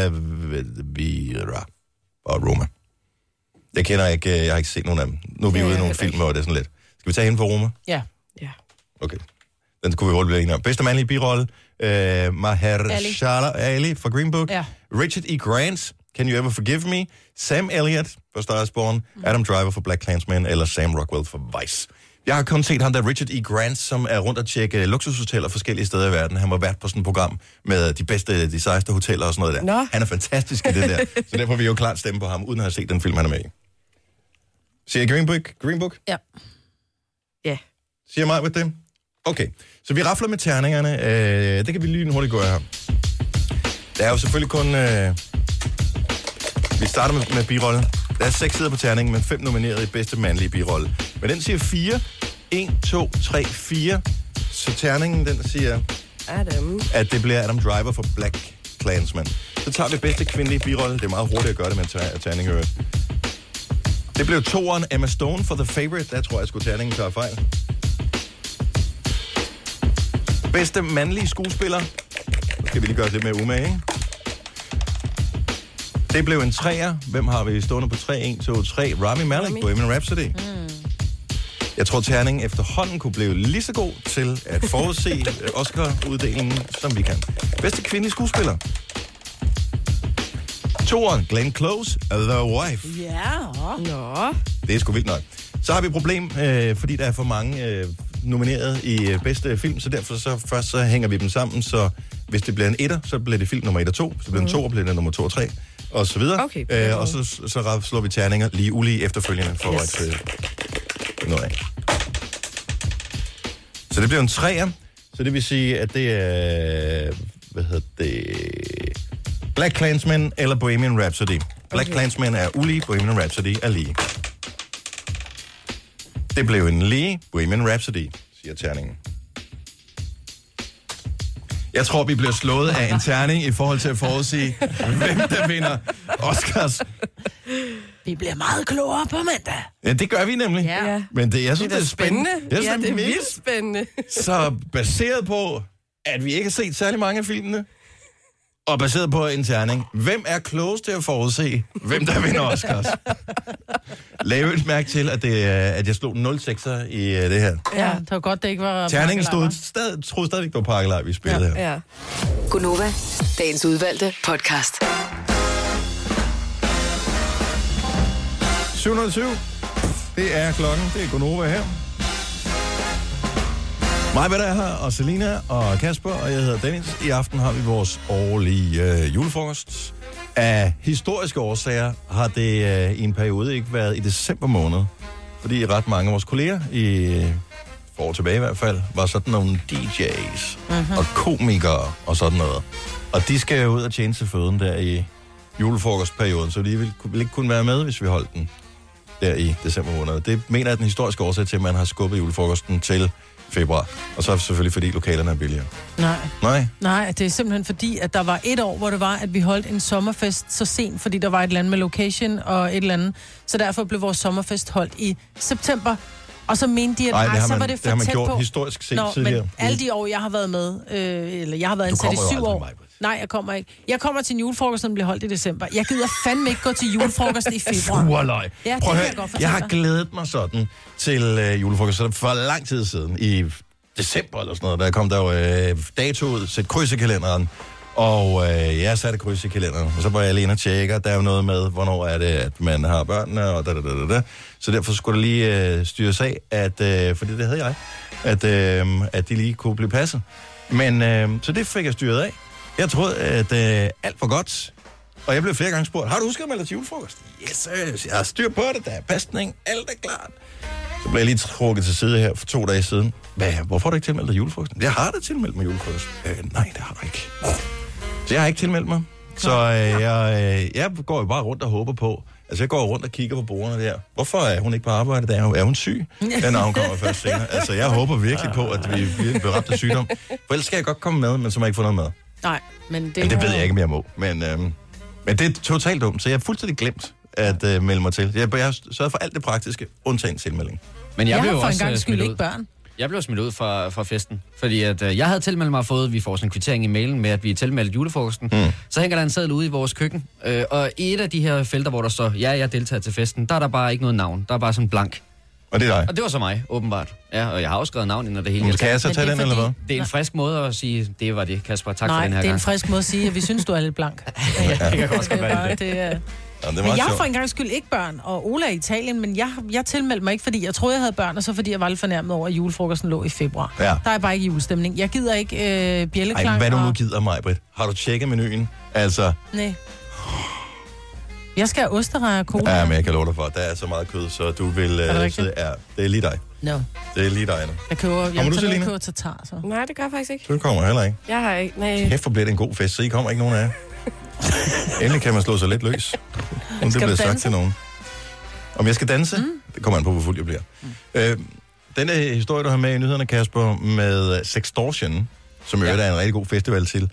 Tavira og Roma. Jeg kender ikke, jeg har ikke set nogen af dem. Nu er vi ude i nogle film, og det er sådan lidt. Skal vi tage hende for Roma? Ja. Okay. Den kunne vi hurtigt blive enige om. Bedste mandlige birolle, Mahershala Ali for Green Book, Richard E. Grant, Can You Ever Forgive Me, Sam Elliott for Star is Born, Adam Driver for BlacKkKlansman eller Sam Rockwell for Vice. Jeg har kun set ham der, Richard E. Grant, som er rundt og tjekke luksushoteller forskellige steder i verden. Han var vært på sådan et program med de sejeste hoteller og sådan noget der. Han er fantastisk i det der, så derfor vil jeg jo klart stemme på ham, uden at have set den film, han er med i. Siger jeg Green Book? Ja. Ja. Siger mig med det? Okay, så vi rafler med terningerne. Det kan vi lige hurtigt gå her. Der er jo selvfølgelig kun... Vi starter med birolle. Der er 6 sider på terningen, men 5 nomineret i bedste mandlige birolle. Men den siger 4. 1, 2, 3, 4. Så terningen, den siger... Adam. At det bliver Adam Driver for BlacKkKlansman. Så tager vi bedste kvindelige birolle. Det er meget hurtigt at gøre det med en terning. Det blev 2'eren Emma Stone for The Favourite. Der tror jeg sgu terningen tager fejl. Bedste mandlige skuespiller. Nu skal vi lige gøre det lidt mere umage, ikke? Det blev en 3'er. Hvem har vi stående på 3? 1, 2, 3. Rami Malek, Bohemian Rhapsody. Jeg tror, terningen efterhånden kunne blive lige så god til at forudse Oscar-uddelingen, som vi kan. Bedste kvindelige skuespiller. 2'eren, Glenn Close, The Wife. Ja. Nå. Det er sgu vildt nok. Så har vi et problem, fordi der er for mange nomineret i bedste film, så derfor så hænger vi dem sammen, så hvis det bliver en 1'er, så bliver det film nummer 1 og 2, så bliver det en 2'er, bliver det nummer 2 og 3, og så videre. Okay. Og så slår vi terninger lige ulige efterfølgende for at finde noget af. Så det bliver en 3'er, så det vil sige, at det er, BlacKkKlansman eller Bohemian Rhapsody. BlacKkKlansman er ulige, Bohemian Rhapsody er lige. Det blev en lige Bohemian Rhapsody, siger terningen. Jeg tror, vi bliver slået af en terning i forhold til at forudsige, hvem der vinder Oscars. Vi bliver meget klogere på mandag. Ja, det gør vi nemlig. Ja. Men jeg synes, det er spændende. Det er vildt spændende. Så baseret på, at vi ikke har set særlig mange af filmene, og baseret på en terning, hvem er klogest til at forudse, hvem der vinder Oscars? Lav et mærke til, at jeg slog 0-6'er i det her. Ja, det var godt, det ikke var... Terningen troede stadig ikke, det var pakkelej, vi spillede her. Ja. Gunova, dagens udvalgte podcast. 707. Det er klokken. Det er Gonova her. Mig, hvad der er her, og Selina og Kasper, og jeg hedder Dennis. I aften har vi vores årlige julefrokost. Af historiske årsager har det i en periode ikke været i december måned, fordi ret mange af vores kolleger, i for år tilbage i hvert fald, var sådan nogle DJ's og komikere og sådan noget. Og de skal jo ud og tjene til føden der i julefrokostperioden, så de ville ikke kunne være med, hvis vi holdt den der i december måned. Det mener jeg den historiske årsag til, at man har skubbet julefrokosten til februar. Og så selvfølgelig fordi lokalerne er billigere. Nej, det er simpelthen fordi, at der var et år, hvor det var, at vi holdt en sommerfest så sent, fordi der var et eller andet med location og et eller andet. Så derfor blev vores sommerfest holdt i september. Og så mente de, at så var det for det har man tæt gjort på. Historisk set tidligere. Men alle de år, jeg har været med, eller jeg har været ansat i 7 år. Nej, jeg kommer ikke. Jeg kommer til en julefrokost, som bliver holdt i december. Jeg gider fandme ikke gå til julefrokost i februar. Surløg. Ja, prøv at høre, jeg har glædet mig sådan til julefrokost for lang tid siden, i december eller sådan noget. Der kom der jo dato ud, sæt kryds i kalenderen, og jeg satte kryds i kalenderen, og så var jeg alene og tjekker. Der er jo noget med, hvornår er det, at man har børnene, og da. Så derfor skulle der lige styres af, fordi det havde jeg, at de lige kunne blive passet. Men så det fik jeg styret af. Jeg troede, at alt var godt, og jeg blev flere gange spurgt, har du husket at melde til julefrokost? Yes, jeg har styr på det, der er pasning, alt er klart. Så blev jeg lige trukket til side her for 2 dage siden. Hvorfor har du ikke tilmeldt dig julefrokosten? Jeg har da tilmeldt mig julefrokost. Nej, det har du ikke. Så jeg har ikke tilmeldt mig. Så jeg går jo bare rundt og håber på. Altså, jeg går rundt og kigger på bordene der. Hvorfor er hun ikke på arbejde? Er hun syg? Når hun kommer først senere. Altså, jeg håber virkelig på, at vi bliver ramt af sygdom. For ellers skal jeg godt komme med, men så må jeg ikke få noget med. Nej, men det ved jeg ikke, om jeg må. Men det er totalt dumt, så jeg har fuldstændig glemt at melde mig til. Jeg har sørget for alt det praktiske, undtagen tilmelding. Men jeg blev har for også en gang skyld ud. ikke børn. Jeg blev smidt ud fra festen, fordi at, jeg havde tilmeldt mig og vi får sådan en kvittering i mailen med, at vi er tilmeldt julefrokosten. Så hænger der en seddel ude i vores køkken, og i et af de her felter, hvor der står, jeg deltager til festen, der er der bare ikke noget navn. Der er bare sådan blank. Og det er dig? Og det var så mig, åbenbart. Ja, og jeg har også skrevet navn ind, og det hele. Kan jeg så tage den, eller hvad? Det er en frisk måde at sige, det var det, Kasper. Tak for den her gang. Nej, det er en frisk måde at sige, at vi synes, du er lidt blank. Det kan også godt være det. Men jeg har for en gang skyld ikke børn, og Ola er i Italien, men jeg tilmeldte mig ikke, fordi jeg troede, jeg havde børn, og så fordi jeg var lidt fornærmet over, at julefrokosten lå i februar. Ja. Der er bare ikke julestemning. Jeg gider ikke bjælleklang. Ej, hvad du nu gider mig, Britt? Har du tjekket menuen? Altså... Nej. Jeg skal have osterejer og cola. Ja, men jeg kan love dig for, der er så meget kød, så du vil... Er det rigtigt? Det er lige dig. No. Det er lige dig nu. Jeg køber tatar, så. Nej, det gør jeg faktisk ikke. Du kommer heller ikke. Jeg har ikke, nej. Kæft, hvor bliver det en god fest, så I kommer ikke nogen af jer. Endelig kan man slå sig lidt løs. Det bliver sagt til nogen. Om jeg skal danse? Det kommer an på, hvor fuld jeg bliver. Denne historie, du har med i nyhederne, Kasper, med Sextortion, som jo er en rigtig god festival til,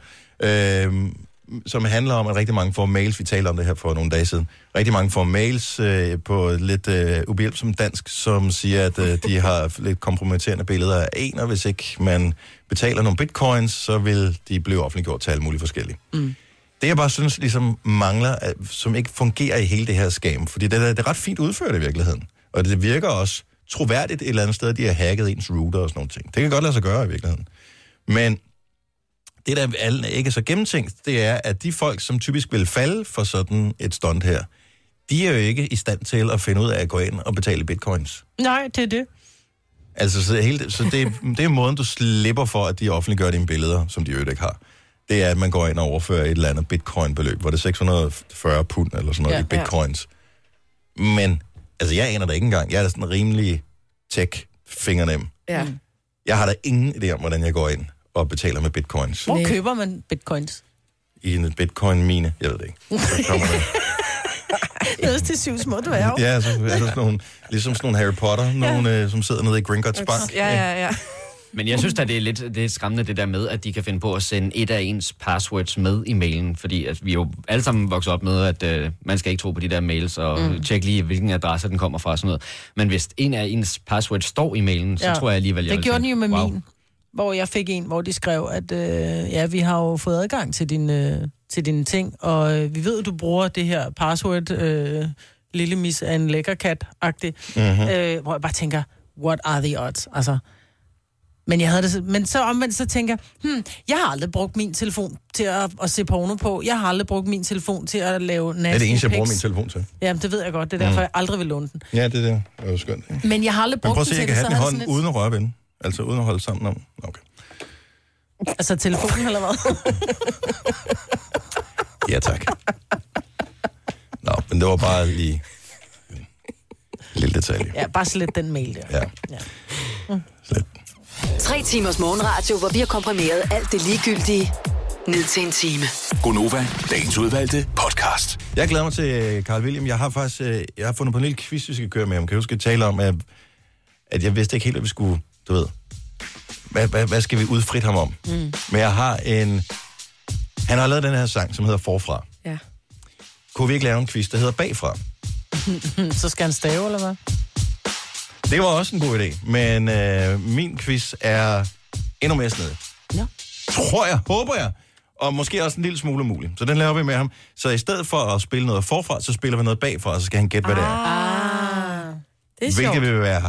som handler om, at rigtig mange får mails, vi talte om det her for nogle dage siden, rigtig mange får mails på lidt ubehjælpsomt dansk, som siger, at de har lidt kompromitterende billeder af en, og hvis ikke man betaler nogle bitcoins, så vil de blive offentliggjort til alle mulige forskellige. Det jeg bare synes ligesom mangler, som ikke fungerer i hele det her scam, fordi det er ret fint udført i virkeligheden, og det virker også troværdigt et eller andet sted, de har hacket ens router og sådan nogle ting. Det kan godt lade sig gøre i virkeligheden. Men det, der ikke er så gennemtænkt, det er, at de folk, som typisk vil falde for sådan et stunt her, de er jo ikke i stand til at finde ud af at gå ind og betale bitcoins. Nej, det er det. Altså, så det er måden, du slipper for, at de offentliggør dine billeder, som de jo ikke har. Det er, at man går ind og overfører et eller andet bitcoin-beløb, hvor det er 640 pund eller sådan noget i bitcoins. Ja. Men, altså, jeg aner det ikke engang. Jeg er da sådan rimelig tech-fingernem. Ja. Jeg har da ingen idé om, hvordan jeg går ind og betaler med bitcoins. Hvor køber man bitcoins? I en bitcoin-mine. Jeg ved det ikke. Så kommer det. Nede til 7 små dværge. Ja, så er der sådan nogle, ligesom sådan nogle Harry Potter, nogle, som sidder nede i Gringotts Bank. Ja. Men jeg synes da, det er lidt skræmmende det der med, at de kan finde på at sende et af ens passwords med i mailen, fordi at vi jo alle sammen vokser op med, at man skal ikke tro på de der mails, og tjekke lige, hvilken adresse den kommer fra og sådan noget. Men hvis en af ens passwords står i mailen, så tror jeg alligevel, jeg det gjorde den jo med min, hvor jeg fik en, hvor de skrev, at vi har jo fået adgang til dine ting, og vi ved, at du bruger det her password, lille mis af en lækker kat-agtig, hvor jeg bare tænker, what are the odds? Altså, Men så omvendt, så tænker jeg har aldrig brugt min telefon til at se porno på. Jeg har aldrig brugt min telefon til at lave nasty pics. Det er det eneste, jeg bruger min telefon til. Jamen, det ved jeg godt. Det er derfor, jeg aldrig vil låne den. Ja, det er jo skønt. Ikke? Men jeg har aldrig brugt den til det. Prøv at se, jeg kan have den i hånden uden at røre ved den. Altså uden at holde sammen om. Okay. Altså telefonen, eller hvad? Ja, tak. Nå, men det var bare lige en lille detalje. Ja, bare slet den mail der. Ja. Slet. 3 timers morgenradio, hvor vi har komprimeret alt det ligegyldige ned til en time. Gonova, dagens udvalgte podcast. Jeg glæder mig til Carl William. Jeg har faktisk jeg har fundet på en lille quiz, vi skal køre med ham. Kan du huske at tale om, at jeg vidste ikke helt, hvad vi skulle, du ved. Hvad skal vi udfrit ham om? Men jeg har han har lavet den her sang, som hedder Forfra. Ja. Kunne vi ikke lave en quiz, der hedder Bagfra? Så skal han stave, eller hvad? Det var også en god idé, men min quiz er endnu mere snedig. Ja. Tror jeg, håber jeg. Og måske også en lille smule umulig. Så den laver vi med ham. Så i stedet for at spille noget forfra, så spiller vi noget bagfra, og så skal han gætte, hvad det er. Det er sjovt. Hvilket vil være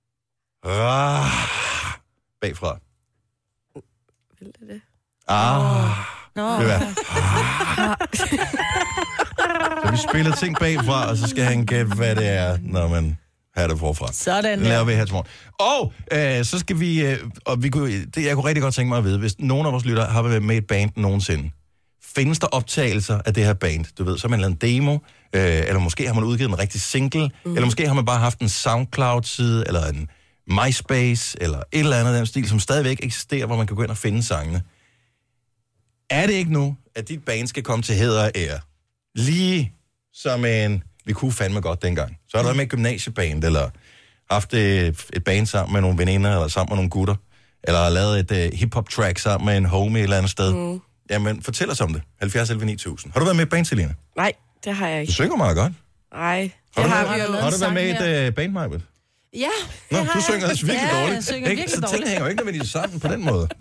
bagfra. Vil det? Det vil være. Så vi spiller ting bagfra, og så skal han gætte, hvad det er, når man har det forfra. Sådan. Det laver vi her til morgen. Og så skal vi, jeg kunne rigtig godt tænke mig at vide, hvis nogen af vores lyttere har været med i et band nogensinde, findes der optagelser af det her band? Du ved, så har man lavet en demo, eller måske har man udgivet en rigtig single, eller måske har man bare haft en SoundCloud-side, eller en MySpace, eller et eller andet af den stil, som stadigvæk eksisterer, hvor man kan gå ind og finde sangene. Er det ikke nu, at dit band skal komme til hæder og ære? Lige som vi kunne fandme godt dengang. Så har du været med et gymnasieband, eller haft et band sammen med nogle veninder, eller sammen med nogle gutter, eller lavet et hip-hop-track sammen med en homie et eller andet sted. Jamen, fortæl os om det. 70 11 9000. Har du været med i et band, Selina? Nej, det har jeg Du ikke. synger meget godt. Nej, Har det du, har vi jo har lavet du været med i et band, Majbet? Ja, Nå, du synger også virkelig dårligt. jeg synger virkelig Så tingene hænger jo ikke nødvendigt sammen på den måde.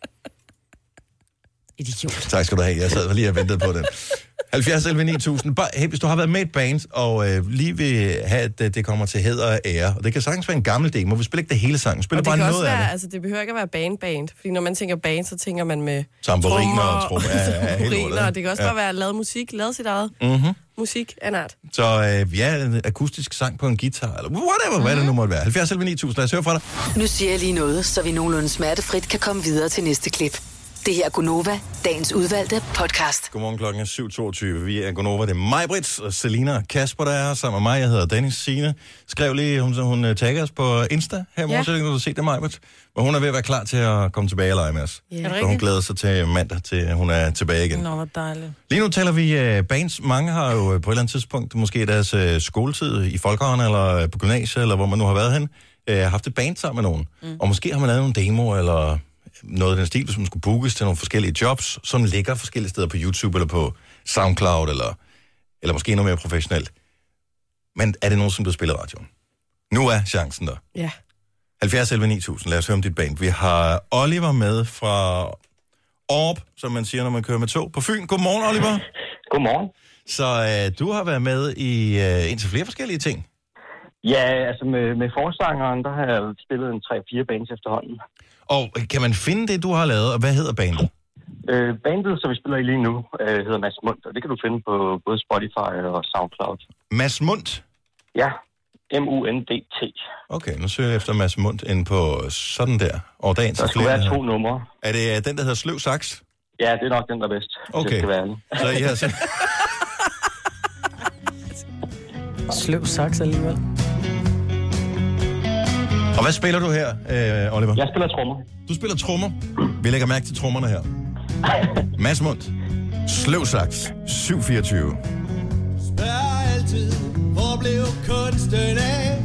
Idiot. Tak skal du have. Jeg sad lige og ventede på den. 70 11 9000. Bare, hey, hvis du har været med i et band, og lige vil have, at det kommer til hæder og ære, og det kan sagtens være en gammel demo, vi spiller ikke det hele sangen, spiller og det bare kan noget også af være, det. altså det behøver ikke at være band, fordi når man tænker band, så tænker man med Tamburiner og trommer. Ja, helt lortet. og det kan også bare være lavet musik, lavet sit eget musik af en art. Så en akustisk sang på en guitar, eller whatever, hvad det nu måtte være. 70 11 9000, lad os høre fra dig. Nu siger jeg lige noget, så vi nogenlunde smertefrit kan komme videre til næste klip. Det her er Gonova, dagens udvalgte podcast. Godmorgen, klokken er 7.22. Vi er Gonova, det er Majbrits og Selina og Kasper, der er sammen med mig. Jeg hedder Dennis. Signe skrev lige, hun tagger os på Insta her i morgen, så kan du se det, Majbrit. Og hun er ved at være klar til at komme tilbage og lege med os. Ja. Så hun glæder sig til mandag, til hun er tilbage igen. Nå, hvor dejligt. Lige nu taler vi bands. Mange har jo på et eller andet tidspunkt, måske deres skoletid i folkehånden, eller på gymnasiet, eller hvor man nu har været hen, haft et band sammen med nogen. Og måske har man lavet nogle demoer, eller noget af den stil, som skulle bookes til nogle forskellige jobs, som ligger forskellige steder på YouTube, eller på SoundCloud, eller måske noget mere professionelt. Men er det nogen, som du spiller i radioen? Nu er chancen der. Ja. 70 11 9000, lad os høre om dit band. Vi har Oliver med fra Orb, som man siger, når man kører med tog på Fyn. Godmorgen, Oliver. Godmorgen. Så du har været med i indtil flere forskellige ting. Ja, altså med forsangeren, der har jeg spillet en 3-4 bands efterhånden. Og kan man finde det, du har lavet, og hvad hedder bandet? Bandet, som vi spiller i lige nu, hedder Mads Mundt, og det kan du finde på både Spotify og SoundCloud. Mads Mundt? Ja, M-U-N-D-T. Okay, nu søger jeg efter Mads Mundt ind på sådan der. Og dagens der skal være 2 numre. Er det den, der hedder Sløv Saks? Ja, det er nok den, der er bedst. Okay, det skal være så I har set... Sløv saks alligevel. Og hvad spiller du her, Oliver? Jeg spiller trommer. Du spiller trommer? Vi lægger mærke til trommerne her. Mads Mundt, Sløv Saks, 724. Spørg altid, hvor blev kunsten af?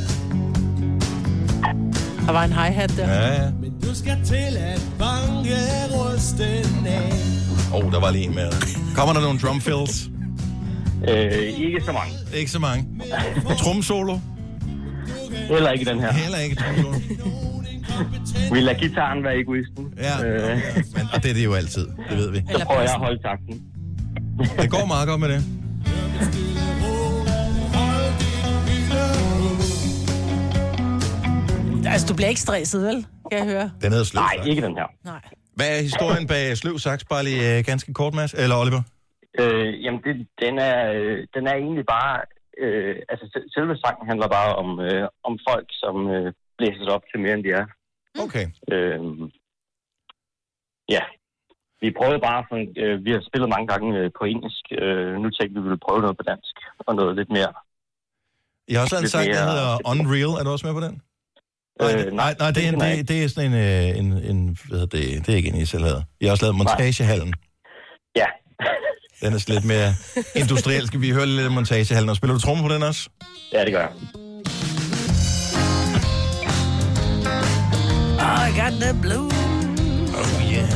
Der var en hi-hat der. Ja. Men du skal til at banke rusten af. Der var lige en med. Kommer der nogle drum fills? Ikke så mange. Ikke så mange. Tromsolo? Heller ikke den her. Heller ikke tromsolo. Vi lader gitaren være egoisten. Ja, men, og det er det jo altid, det ved vi. Så prøver jeg at holde takten. Det går meget godt med det. Altså, du bliver ikke stresset, vel? kan jeg høre. Den hedder Sløv Nej, Saks. ikke den her. Nej. Hvad er historien bag Sløv Saks? Bare lige ganske kort, Mads. Eller Oliver? Jamen, den er egentlig bare... altså, selve sangen handler bare om folk, som blæses op til mere, end de er. Okay. Ja. Vi prøvede bare... vi har spillet mange gange på engelsk. Nu tænkte vi, ville prøve noget på dansk. Og noget lidt mere... I har også lavet en sang, der hedder Unreal. Er du også med på den? Nej, det er sådan en hvad hedder det? Det er ikke en, I selv havde. I har også lavet Montagehallen. Ja. Den er lidt mere industriel. Skal vi høre lidt af Montagehallen? Og spiller du trommer på den også? Ja, det gør jeg. I got the blue. Oh yeah.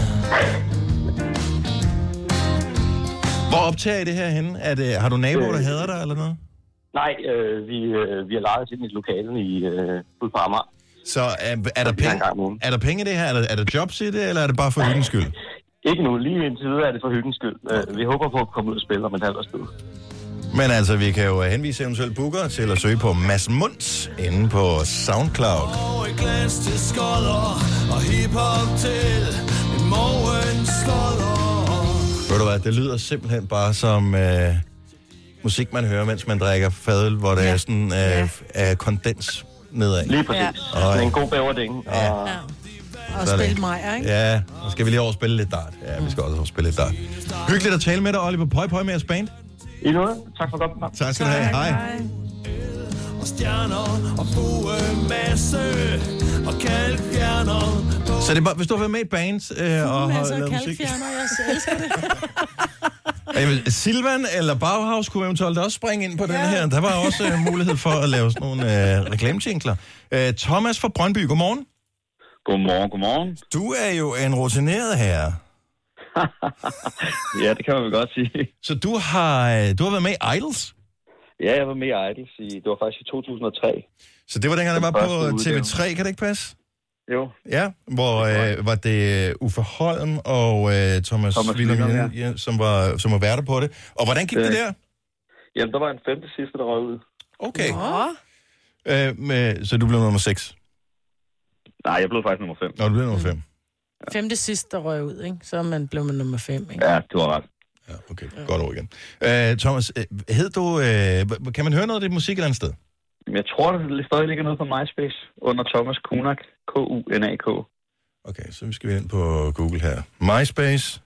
Hvor optager I det her henne? Har du naboer, der hader dig eller noget? Nej, vi har lejet ind i et lokale ude på Amager. Så er der penge i det her? Er der jobs i det, eller er det bare for hyggens skyld? Ikke nu. Lige indtil videre er det for hyggens skyld. Vi håber på at komme ud og spille om et halvt års tid. Men altså, vi kan jo henvise eventuelt booker til at søge på Mads Mundt inde på SoundCloud. Og et glas til skodder, og hiphop til en morgenskodder. Ved du hvad, det lyder simpelthen bare som musik, man hører, mens man drikker fadøl, hvor det er sådan kondens nedad. Lige præcis. Ja. En god bæverding. Ja. Og spille Maja, ikke? Ja, så skal vi lige over spille lidt dart. Ja, vi skal også over spille lidt dart. Hyggeligt at tale med dig, Oliver. Pøj med jeres band. I noget. Tak for godt. Tak skal du have. Hej. Og stjerner og buemasse og kalkfjerner. Så det er bare, hvis du har været med i et band og har lavet musik. Jeg elsker det. Silvan eller Bauhaus kunne eventuelt også springe ind på den her. Der var også mulighed for at lave sådan nogle reklamejingler. Thomas fra Brøndby, godmorgen. Godmorgen. Du er jo en rutineret herre. Ja, det kan man vel godt sige. Så du har været med i Idols? Ja, jeg var med i Idols det var faktisk i 2003. Så det var dengang, der var på TV3, kan det ikke passe? Jo. Ja, hvor var det Uffe Holm og Thomas Wilhelm, som var værter på det. Og hvordan gik det der? Jamen, der var en femte sidste, der røg ud. Okay. Så du blev nummer 6? Nej, jeg blev faktisk nummer 5. Nå, du blev nummer 5. Ja. Femte sidste, der røg ud, ikke? Så man blev med nummer 5, ikke? Ja, du har ret. Ja, okay. Godt ord igen. Thomas, hed du... kan man høre noget af det musik et eller andet sted? Jeg tror, der stadig ligger noget på MySpace under Thomas Kunak. K-U-N-A-K. Okay, så skal vi ind på Google her. MySpace.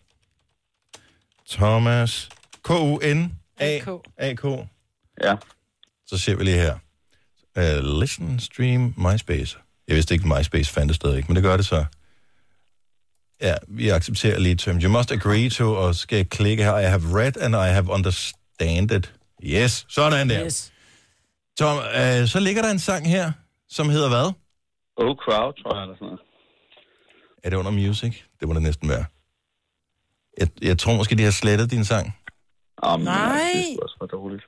Thomas. K-U-N-A-K. Ja. Så ser vi lige her. Listen, stream, MySpace. Jeg vidste ikke, MySpace fandtes stadig ikke, men det gør det så. Ja, vi accepterer lige terms. You must agree to, og skal jeg klikke her. I have read and I have understood. Yes, sådan der. Yes. Tom, så ligger der en sang her, som hedder hvad? Oh Crowd, tror jeg, eller sådan noget. Er det under music? Det må det næsten være. Jeg tror måske, de har slettet din sang. Nej! Det er også for dårligt.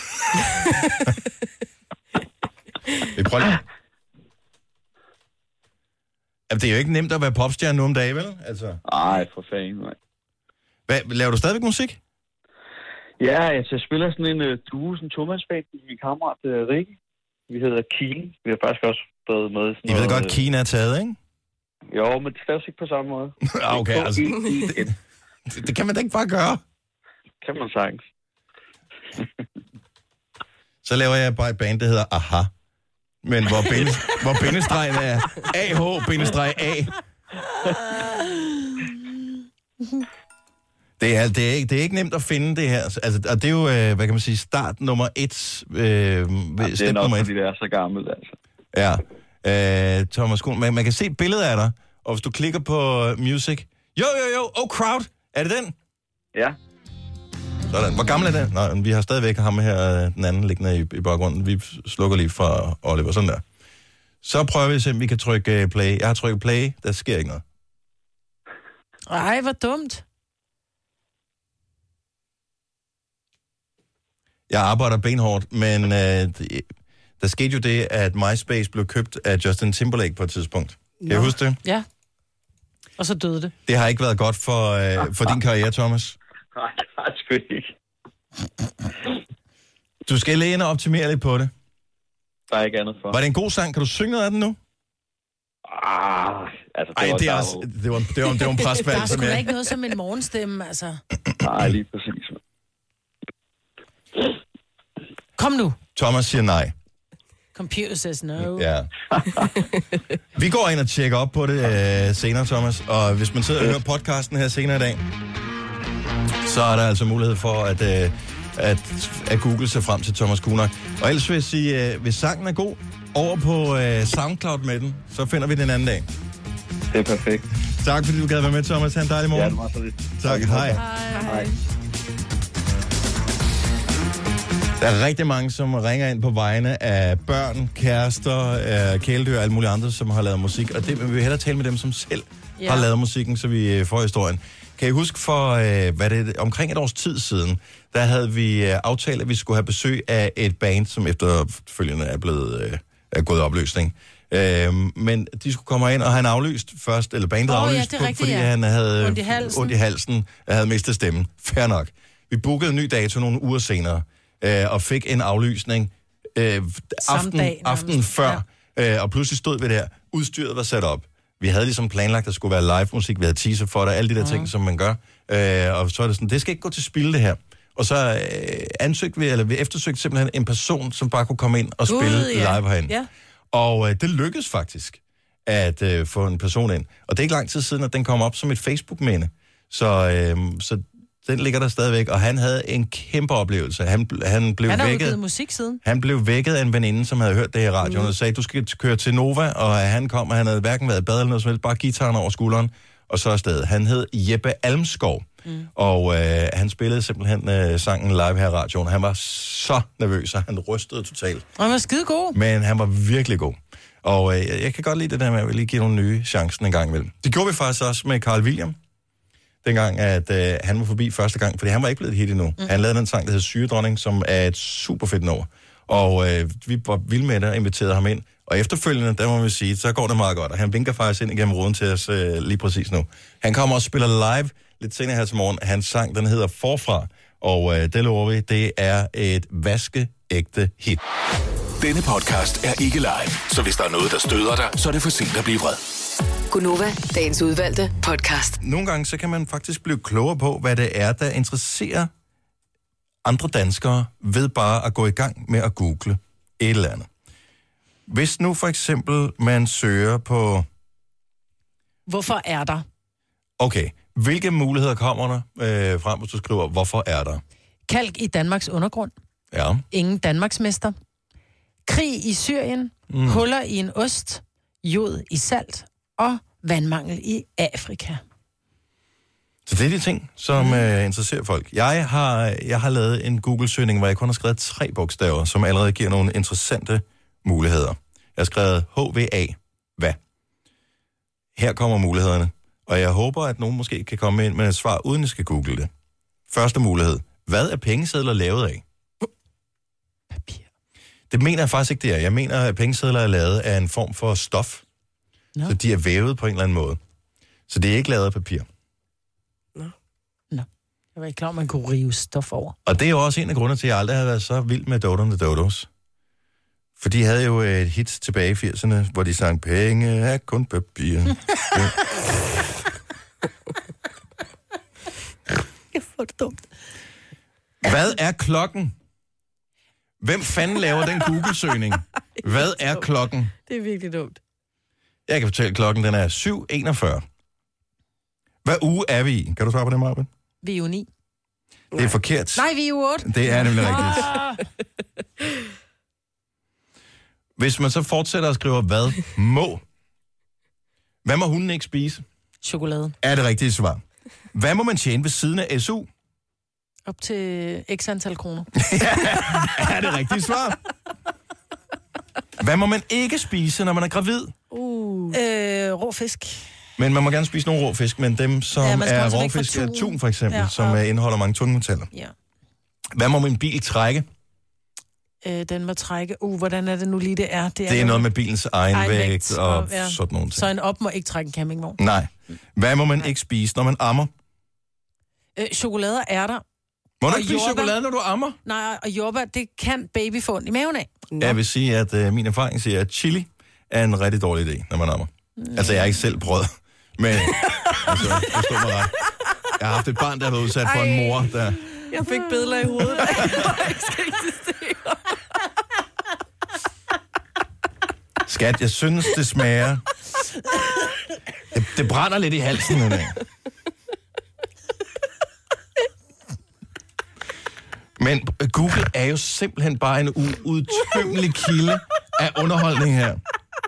Vi prøver lige. Det er jo ikke nemt at være popstjerne nu om dagen, vel? Altså. Nej, for fanden, nej. Laver du stadigvæk musik? Ja, jeg spiller sådan en duo, sådan tomandsband med min kammerat Rikke. Vi hedder Keen. Vi har faktisk også været med. I ved godt, Keen er taget, ikke? Jo, men det staves ikke på samme måde. Okay, altså. Det kan man da ikke bare gøre. Kan man sagtens. Så laver jeg bare et band, der hedder Aha. Men hvor bindestregen er AH-A. Det er ikke nemt at finde det her. Altså, og det er jo, hvad kan man sige, start nummer 1. Det er nok, fordi det er så gammelt, altså. Ja. Thomas Kuhn, man kan se et billede af dig, og hvis du klikker på music. Jo, oh crowd, er det den? Ja. Sådan. Hvor gammel er den? Nå, vi har stadigvæk ham her, den anden liggende i baggrunden. Vi slukker lige for Oliver, sådan der. Så prøver vi at se, om vi kan trykke play. Jeg har trykket play, der sker ikke noget. Ej, hvor dumt. Jeg arbejder benhårdt, men der skete jo det, at MySpace blev købt af Justin Timberlake på et tidspunkt. Kan jeg huske det? Ja. Og så døde det. Det har ikke været godt for din karriere, Thomas. Nej, det har det sgu ikke. Du skal lige ind og optimere lidt på det. Der er ikke andet for. Var det en god sang? Kan du synge noget af den nu? Altså, det var en presbald. Der er sgu da ikke noget som en morgenstemme, altså. Nej, lige præcis. Kom nu. Thomas siger nej. Computer says no. Ja. Vi går ind og tjekker op på det senere, Thomas. Og hvis man sidder og hører podcasten her senere i dag, så er der altså mulighed for at Google sig frem til Thomas Kunak. Og ellers vil jeg sige, hvis sangen er god, over på SoundCloud med den, så finder vi den anden dag. Det er perfekt. Tak fordi du gad være med, Thomas. Ha' en dejlig morgen. Ja, det var så lidt. Tak, hej. Hej. Der er rigtig mange, som ringer ind på vegne af børn, kærester, kæledyr og alle mulige andre, som har lavet musik. Og det vil vi hellere tale med dem, som selv har lavet musikken, så vi får historien. Kan I huske for omkring et års tid siden, der havde vi aftalt, at vi skulle have besøg af et band, som efterfølgende er gået i opløsning. Men de skulle komme ind, og han aflyst først, eller bandet aflyst, fordi han havde ondt i halsen, havde mistet stemmen. Fair nok. Vi bookede en ny dato nogle uger senere, og fik en aflysning aftenen før, og pludselig stod vi der. Udstyret var sat op. Vi havde ligesom planlagt, at der skulle være live musik, vi havde teaser for det, alle de der ting, som man gør. Og så er det sådan, det skal ikke gå til spilde det her. Og så vi eftersøgte simpelthen en person, som bare kunne komme ind og spille live herinde. Ja. Og det lykkedes faktisk at få en person ind. Og det er ikke lang tid siden, at den kom op som et Facebook-minde. Så den ligger der stadigvæk, og han havde en kæmpe oplevelse. Han blev vækket. Musik siden. Han blev vækket af en veninde, som havde hørt det her i radioen, og sagde, du skal køre til Nova, og han kom, og han havde hverken været i bad eller noget som helst, bare gitaren over skulderen, og så afsted. Han hed Jeppe Almskov, og han spillede simpelthen sangen live her i radioen. Han var så nervøs, og han rystede totalt. Og han var skide god. Men han var virkelig god. Og jeg kan godt lide det der med, at vi lige giver nogle nye chancen en gang imellem. Det gjorde vi faktisk også med Carl William. Dengang, at han var forbi første gang, fordi han var ikke blevet et hit endnu. Han lavede den sang, der hedder Syredronning, som er et super fedt nummer. Og vi var vilde med det og inviterede ham ind. Og efterfølgende, der må vi sige, så går det meget godt. Og han vinker faktisk ind igennem ruden til os lige præcis nu. Han kommer og spiller live lidt senere her til morgen. Hans sang, den hedder Forfra. Og det lover vi, det er et vaskeægte hit. Denne podcast er ikke live, så hvis der er noget, der støder dig, så er det for sent at blive vred. Gunova, dagens udvalgte podcast. Nogle gange så kan man faktisk blive klogere på, hvad det er, der interesserer andre danskere ved bare at gå i gang med at google et eller andet. Hvis nu for eksempel man søger på... Hvorfor er der? Okay, hvilke muligheder kommer der frem, hvis du skriver, hvorfor er der? Kalk i Danmarks undergrund. Ja. Ingen Danmarksmester. Krig i Syrien. Huller i en ost. Jod i salt. Og vandmangel i Afrika. Så det er de ting, som interesserer folk. Jeg har lavet en Google-søgning, hvor jeg kun har skrevet 3 bogstaver, som allerede giver nogle interessante muligheder. Jeg har skrevet HVA. Hvad? Her kommer mulighederne. Og jeg håber, at nogen måske kan komme ind med et svar, uden at skal google det. Første mulighed. Hvad er pengesedler lavet af? Papir. Det mener jeg faktisk ikke, det er. Jeg mener, at pengesedler er lavet af en form for stof. No. Så de er vævet på en eller anden måde. Så det er ikke lavet af papir. Nå. Jeg var ikke klar, man kunne rive stof over. Og det er jo også en af grundene til, at jeg aldrig har været så vild med Dodo and the Dodos. For de havde jo et hit tilbage i 80'erne, hvor de sang, penge er kun papir. Det er for dumt. Hvad er klokken? Hvem fanden laver den Google-søgning? Hvad er klokken? Det er virkelig dumt. Jeg kan fortælle, klokken den er 7:41. Hvad uge er vi i? Kan du svare på det, Marben? Vi er jo 9. Det er forkert. Nej, vi er jo 8. Det er nemlig rigtigt. Hvis man så fortsætter og skriver, hvad må hunden ikke spise? Chokolade. Er det rigtige svar. Hvad må man tjene ved siden af SU? Op til x antal kroner. Er det rigtige svar. Hvad må man ikke spise, når man er gravid? Rå fisk. Men man må gerne spise nogle rå fisk, men dem, som er råfisk, er tun for eksempel, som indeholder mange tungmetaller. Ja. Hvad må min bil trække? Den må trække... hvordan er det nu lige, det er? Det er noget med bilens egen vægt og sådan nogle ting. Så en op må ikke trække en campingvogn? Nej. Hvad må man ikke spise, når man ammer? Chokolader er der. Må du ikke spise chokolade, når du ammer? Nej, og jordbær, det kan baby få ondt i maven af. Jeg vil sige, at min erfaring siger, at chili er en rigtig dårlig idé, når man ammer. Altså, jeg har ikke selv prøvet, men altså, forstå mig ret. Jeg har haft et barn, der har været udsat for en mor, der... Jeg fik billeder i hovedet, der ikke skal eksistere. Skat, jeg synes, det smager... Det brænder lidt i halsen nu. Men Google er jo simpelthen bare en uudtømmelig kilde af underholdning her.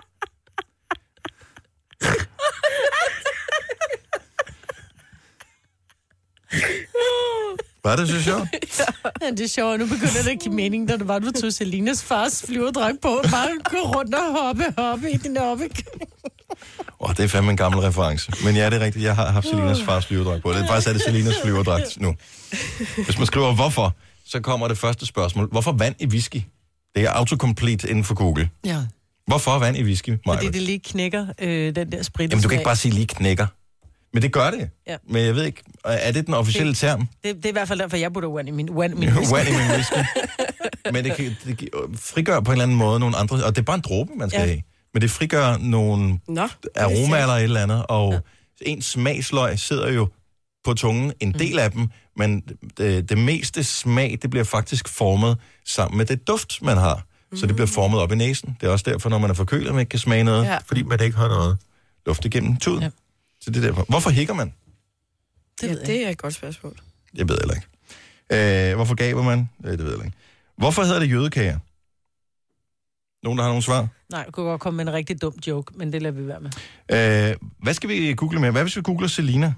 Var det så sjovt? Ja, det er sjovt. Nu begynder det at give mening, da det var, du tog Selinas fars flyverdragt på. Bare gå rundt og hoppe i din oppe. Det er fandme en gammel reference. Men ja, det er rigtigt. Jeg har haft Selinas fars flyverdragt på. Det er faktisk det Selinas flyverdragt nu. Hvis man skriver hvorfor, så kommer det første spørgsmål. Hvorfor vand i whisky? Det er autocomplete inden for Google. Ja. Hvorfor vand i whisky, Maja? Fordi det lige knækker den der sprit. Jamen, du kan ikke bare sige lige knækker. Men det gør det. Ja. Men jeg ved ikke, er det den officielle term? Det er i hvert fald derfor, jeg putter vand i min whisky. Vand i min whisky. Men det frigør på en eller anden måde nogle andre... Og det er bare en dråbe, man skal have. Men det frigør nogle aromaer eller et eller andet. Og en smagsløg sidder jo på tungen, en del af dem. Men det meste smag, det bliver faktisk formet sammen med det duft, man har. Så det bliver formet op i næsen. Det er også derfor, når man er forkølet, man ikke kan smage noget. Fordi man ikke har noget luft igennem tuden. Ja. Så det er derfor. Hvorfor hikker man? Det er et godt spørgsmål. Jeg ved heller ikke. Hvorfor gaber man? Det ved jeg ikke. Hvorfor hedder det jødekager? Nogen, der har nogle svar? Nej, jeg kunne godt komme med en rigtig dum joke, men det lader vi være med. Hvad skal vi google med? Hvad hvis vi googler Selina?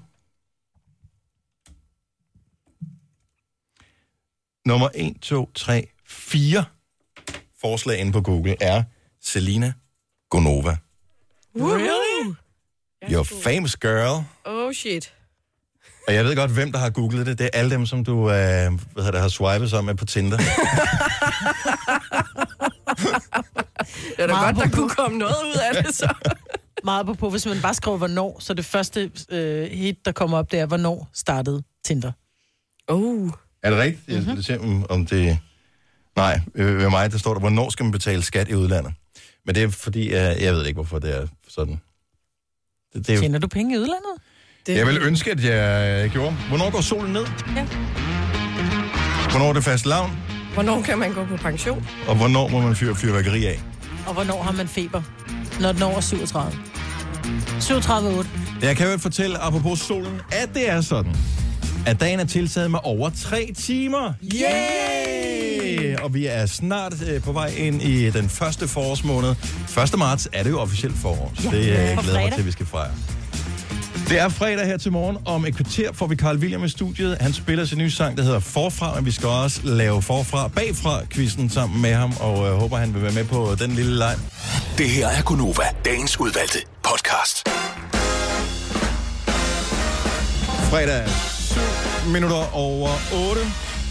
Nummer 1, 2, 3, 4 forslag inde på Google er Selina Gonova. Really? You're famous girl. Oh shit. Og jeg ved godt, hvem der har googlet det. Det er alle dem, som du har swipet sammen med på Tinder. Det er da godt, der kunne komme noget ud af det, så. Meget på, hvis man bare skriver, hvornår, så det første hit, der kommer op, det er, hvornår startede Tinder. Er det rigtigt? Jeg vil se, om det... Nej, ved mig, der står der, hvornår skal man betale skat i udlandet? Men det er fordi, jeg ved ikke, hvorfor det er sådan. Det tjener du penge i udlandet? Jeg vil ønske, at jeg gjorde. Hvornår går solen ned? Ja. Hvornår er det fast lavn? Hvornår kan man gå på pension? Og hvornår må man fyre fyrværkeri af? Og hvornår har man feber? Når den er over 37. 37,8. Jeg kan jo fortælle, apropos solen, at det er sådan, at dagen er tiltaget med over 3 timer. Yay! Og vi er snart på vej ind i den første forårsmåned. 1. marts er det jo officielt forår, så det glæder mig til, at vi skal fejre. Det er fredag her til morgen. Om et kvarter får vi Carl William i studiet. Han spiller sin nye sang, der hedder Forfra, men vi skal også lave Forfra bagfra-quizzen sammen med ham, og jeg håber, han vil være med på den lille leg. Det her er Gonova, dagens udvalgte podcast. Fredag 7 minutter over 8.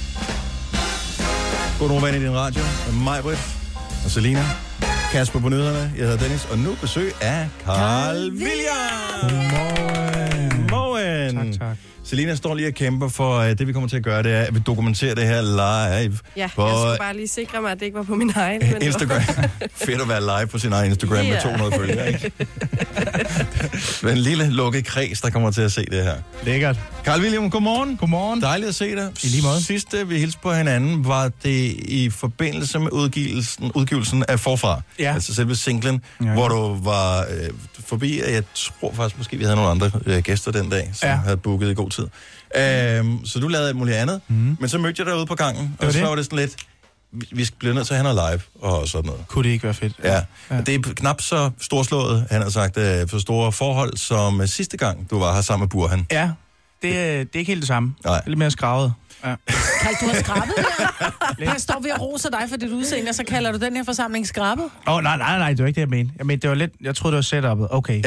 Gonova i din radio. Mig, Britt og Selina. Kasper på nyhederne. Jeg hedder Dennis, og nu besøg af Carl William. Godmorgen. Tak. Selina står lige og kæmper for, det vi kommer til at gøre, det er, at vi dokumenterer det her live. Ja, på jeg skulle bare lige sikre mig, at det ikke var på min egen. Instagram. Fedt at være live på sin egen Instagram med 200 følgere, ikke? Men en lille lukket kreds, der kommer til at se det her. Lækkert. Carl William, godmorgen. Godmorgen. Dejligt at se dig. I lige måde. Sidste, vi hilste på hinanden, var det i forbindelse med udgivelsen af Forfra. Ja. Altså selve singlen, hvor du var forbi, og jeg tror faktisk måske, vi havde nogle andre gæster den dag, som havde booket i god tid. Så du lavede alt muligt andet, men så mødte jeg dig ude på gangen, og så var det sådan lidt, vi bliver nødt til at have noget live og sådan noget. Kunne det ikke være fedt? Ja. Det er knap så storslået, han har sagt, for store forhold, som sidste gang, du var her sammen med Burhan. Ja, det er ikke helt det samme. Nej. Det er lidt mere skravet. Ja. Carl, du har skrabet her? Jeg står ved at rose dig for dit udseende, og så kalder du den her forsamling skrabet? Nej, det var ikke det, jeg mente. Det var lidt, jeg troede, det var setup'et. Okay.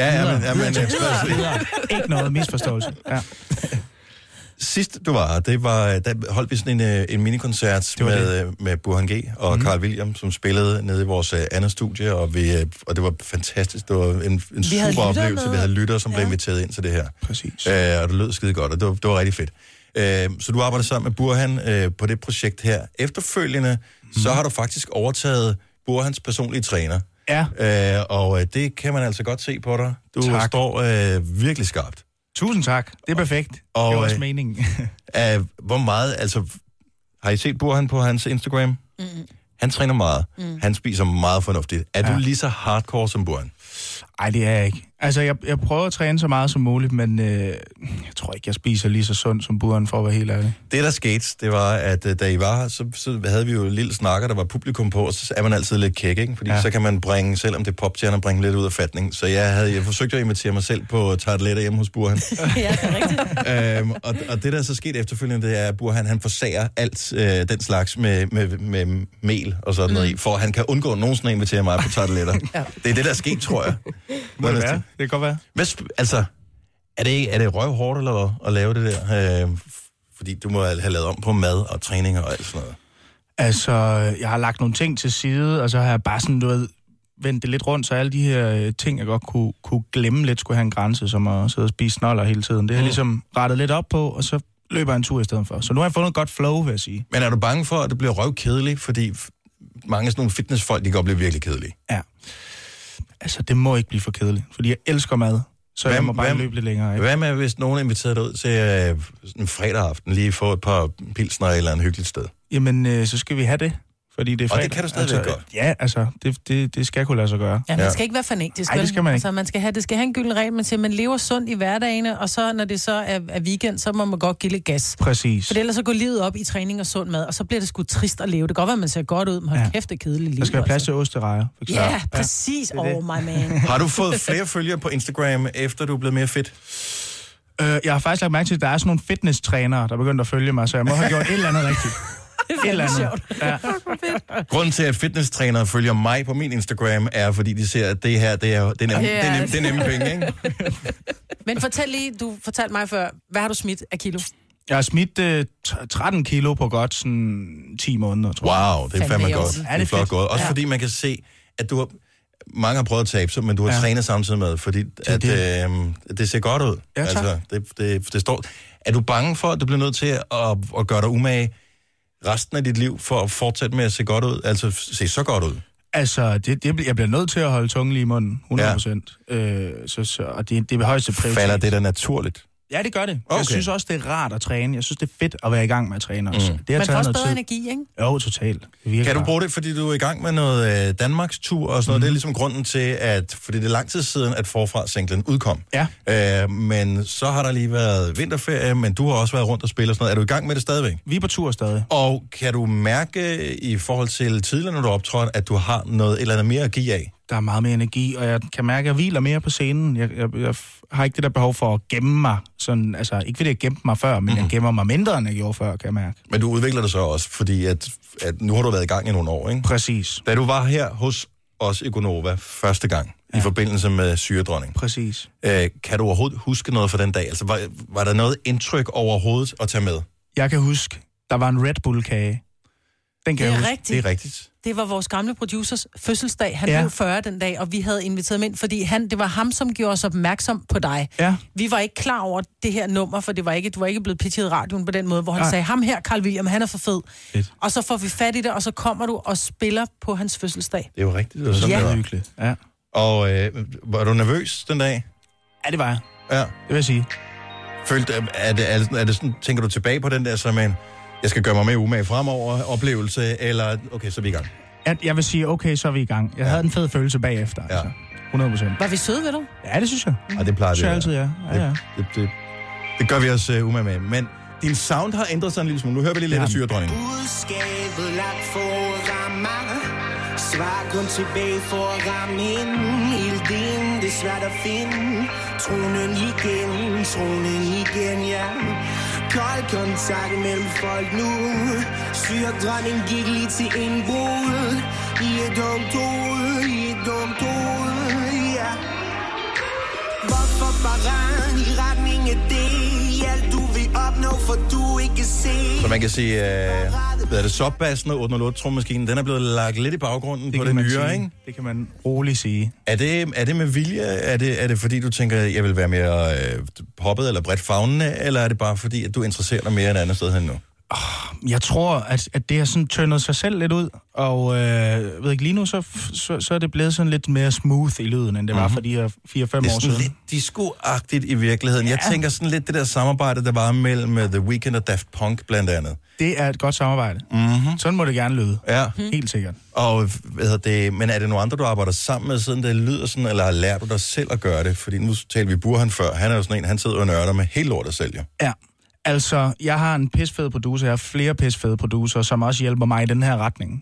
Ikke noget misforståelse. Ja. Sidst du var her, der holdt vi sådan en minikoncert med Burhan G. og Carl William, som spillede nede i vores andet studie, og det var fantastisk. Det var en super oplevelse. Vi havde lyttere, som blev inviteret ind til det her. Præcis. Og det lød skide godt, og det var rigtig fedt. Så du arbejder sammen med Burhan på det projekt her. Efterfølgende, så har du faktisk overtaget Burhans personlige træner. Ja. Og det kan man altså godt se på dig. Du står virkelig skarpt. Tusind tak. Det er perfekt. Og, det var også meningen. Hvor meget, altså... Har I set Burhan på hans Instagram? Han træner meget. Han spiser meget fornuftigt. Er du lige så hardcore som Burhan? Nej, det er jeg ikke. Altså, jeg prøver at træne så meget som muligt, men jeg tror ikke, jeg spiser lige så sundt som Burhan, for at være helt ærlig. Det, der skete, det var, at da I var her, så havde vi jo en lille snakker, der var publikum på, og så er man altid lidt kæk, ikke? Fordi så kan man bringe, selvom det er popstjerner, bringe lidt ud af fatning. Så jeg forsøgte at invitere mig selv på tarteletter hjemme hos Burhan. Ja, det er rigtigt. Og det, der så skete efterfølgende, det er, at Burhan, han forsager alt den slags med mel og sådan noget i, for at han kan undgå nogensinde at invitere mig på tarteletter. Det er det, der er sket, tror jeg. Må det være? Det kan godt være. Altså, er det røvhårdt eller at lave det der? Fordi du må have lavet om på mad og træning og alt sådan noget. Altså, jeg har lagt nogle ting til side, og så har jeg bare sådan, vendt det lidt rundt, så alle de her ting, jeg godt kunne glemme lidt, skulle have en grænse, som at sidde og spise snoller hele tiden. Det har jeg ligesom rettet lidt op på, og så løber jeg en tur i stedet for. Så nu har jeg fundet et godt flow, vil jeg sige. Men er du bange for, at det bliver røvkedeligt? Fordi mange af sådan nogle fitnessfolk, de kan blive virkelig kedelige. Ja. Altså, det må ikke blive for kedeligt, fordi jeg elsker mad, så jeg må bare løbe lidt længere. Ikke? Hvad med, hvis nogen inviterer dig ud til en fredag aften, lige få et par pilsner eller et hyggeligt sted? Jamen, så skal vi have det, fordi det er fredag. Og det kan du stadigvæk godt? Ja, altså, det skal kunne lade sig gøre. Ja, man skal ikke være fanatisk. Nej, det skal man ikke. Altså, det skal have en gylden regel, man siger, man lever sundt i hverdagene, og så, når det så er weekend, så må man godt give lidt gas. Præcis. For ellers så går livet op i træning og sund mad, og så bliver det sgu trist at leve. Det kan godt være, man ser godt ud, men hold kæft, det er kedeligt liv. Der skal være plads til osterejer. Ja, præcis. My man. Har du fået flere følgere på Instagram, efter du er blevet mere fedt? Jeg har faktisk lagt mærke til, at der er sådan nogle fitness-trænere, der begynder at følge mig, så jeg må have gjort et eller andet rigtigt. Det er sjovt. Ja. Grunden til, at fitnesstrænere følger mig på min Instagram, er, fordi de ser, at det her, det er nemme penge, ikke? Men fortæl lige, du fortalte mig før, hvad har du smidt af kilo? Jeg har smidt 13 kilo på godt sådan 10 måneder, tror jeg. Wow, det er fandme godt. Ja, det er flot gået. Også fordi man kan se, at du har... Mange har prøvet at tabe sig, men du har trænet samtidig med, fordi det ser godt ud. Ja, altså, det står... Er du bange for, at du bliver nødt til at gøre dig umage resten af dit liv, for at fortsætte med at se godt ud? Altså, se så godt ud? Altså, jeg bliver nødt til at holde tungen lige i munden, 100%. Ja. Og det er højeste prioritet. Falder det da naturligt? Ja, det gør det. Okay. Jeg synes også, det er rart at træne. Jeg synes, det er fedt at være i gang med at træne også. Man får også bedre energi, ikke? Jo, totalt. Kan du bruge det, fordi du er i gang med noget Danmarks tur og sådan noget? Det er ligesom grunden til, fordi det er lang tid siden, at Forfra-singlen udkom. Ja. Men så har der lige været vinterferie, men du har også været rundt og spille og sådan noget. Er du i gang med det stadigvæk? Vi er på tur stadig. Og kan du mærke i forhold til tidligere, når du optrådte, at du har et eller andet mere at give af? Der er meget mere energi, og jeg kan mærke, at jeg hviler mere på scenen. Jeg har ikke det der behov for at gemme mig. Sådan, altså, ikke fordi jeg gemte mig før, men jeg gemmer mig mindre, end jeg gjorde før, kan jeg mærke. Men du udvikler det så også, fordi at nu har du været i gang i nogle år, ikke? Præcis. Da du var her hos os i Gonova første gang, i forbindelse med Syredronning. Præcis. Kan du overhovedet huske noget fra den dag? Altså, var der noget indtryk overhovedet at tage med? Jeg kan huske, der var en Red Bull-kage. Den kan jeg huske. Rigtigt. Det er rigtigt. Det var vores gamle producers fødselsdag. Han blev 40 den dag, og vi havde inviteret ham ind, fordi det var ham, som gjorde os opmærksom på dig. Ja. Vi var ikke klar over det her nummer, for du var ikke blevet pitchet i radioen på den måde, hvor han sagde, ham her, Carl William, han er for fed. Fedt. Og så får vi fat i det, og så kommer du og spiller på hans fødselsdag. Det er jo rigtigt. Det var sådan, det var hyggeligt. Ja. Og var du nervøs den dag? Ja, det var jeg. Ja. Det vil jeg sige. Er det sådan, tænker du tilbage på den der som en, jeg skal gøre mig mere umage fremover oplevelse, eller okay, så er vi i gang? Jeg vil sige, okay, så er vi i gang. Jeg havde en fed følelse bagefter, altså. 100%. Var vi søde ved dig? Ja, det synes jeg. Og det plejer det altid, ja. Det gør vi os umage med. Men din sound har ændret sig en lille smule. Nu hører vi lige lidt af Syredronningen. Budskabet lagt foran mig. Svar kun tilbage for at ramme ind. Helt ind, det er svært at finde. Tronen igen, ja. Kold kontakt mellem folk nu. Syredronning gik lige til indbrud. I et dumt hoved, ja. Hvorfor bare i retning af det? Alt du vil opnå, for du ikke kan se. Så man kan sige, hvad er det, subbassen og 808 trommaskinen, den er blevet lagt lidt i baggrunden på det nyere, ikke? Det kan man roligt sige. Er det med vilje? Er det fordi, du tænker, jeg vil være mere poppet eller bredt favnende, eller er det bare fordi, at du interesserer dig mere end andet sted hen nu? Jeg tror, at det har sådan tyndet sig selv lidt ud, og ved ikke, lige nu så er det blevet sådan lidt mere smooth i lyden, end det var for de her 4-5 år siden. Det er sådan lidt disco-agtigt i virkeligheden. Jeg tænker sådan lidt det der samarbejde, der var mellem The Weeknd og Daft Punk blandt andet. Det er et godt samarbejde. Sådan må det gerne lyde. Ja. Helt sikkert. Og men er det nogle andre, du arbejder sammen med, siden det lyder sådan, eller har lært du dig selv at gøre det? Fordi nu talte vi Burhan før. Han er jo sådan en, han sidder og nørder med helt lortet selv, jo. Ja. Altså, jeg har en pisfed producer, jeg har flere pisfede producer, som også hjælper mig i den her retning.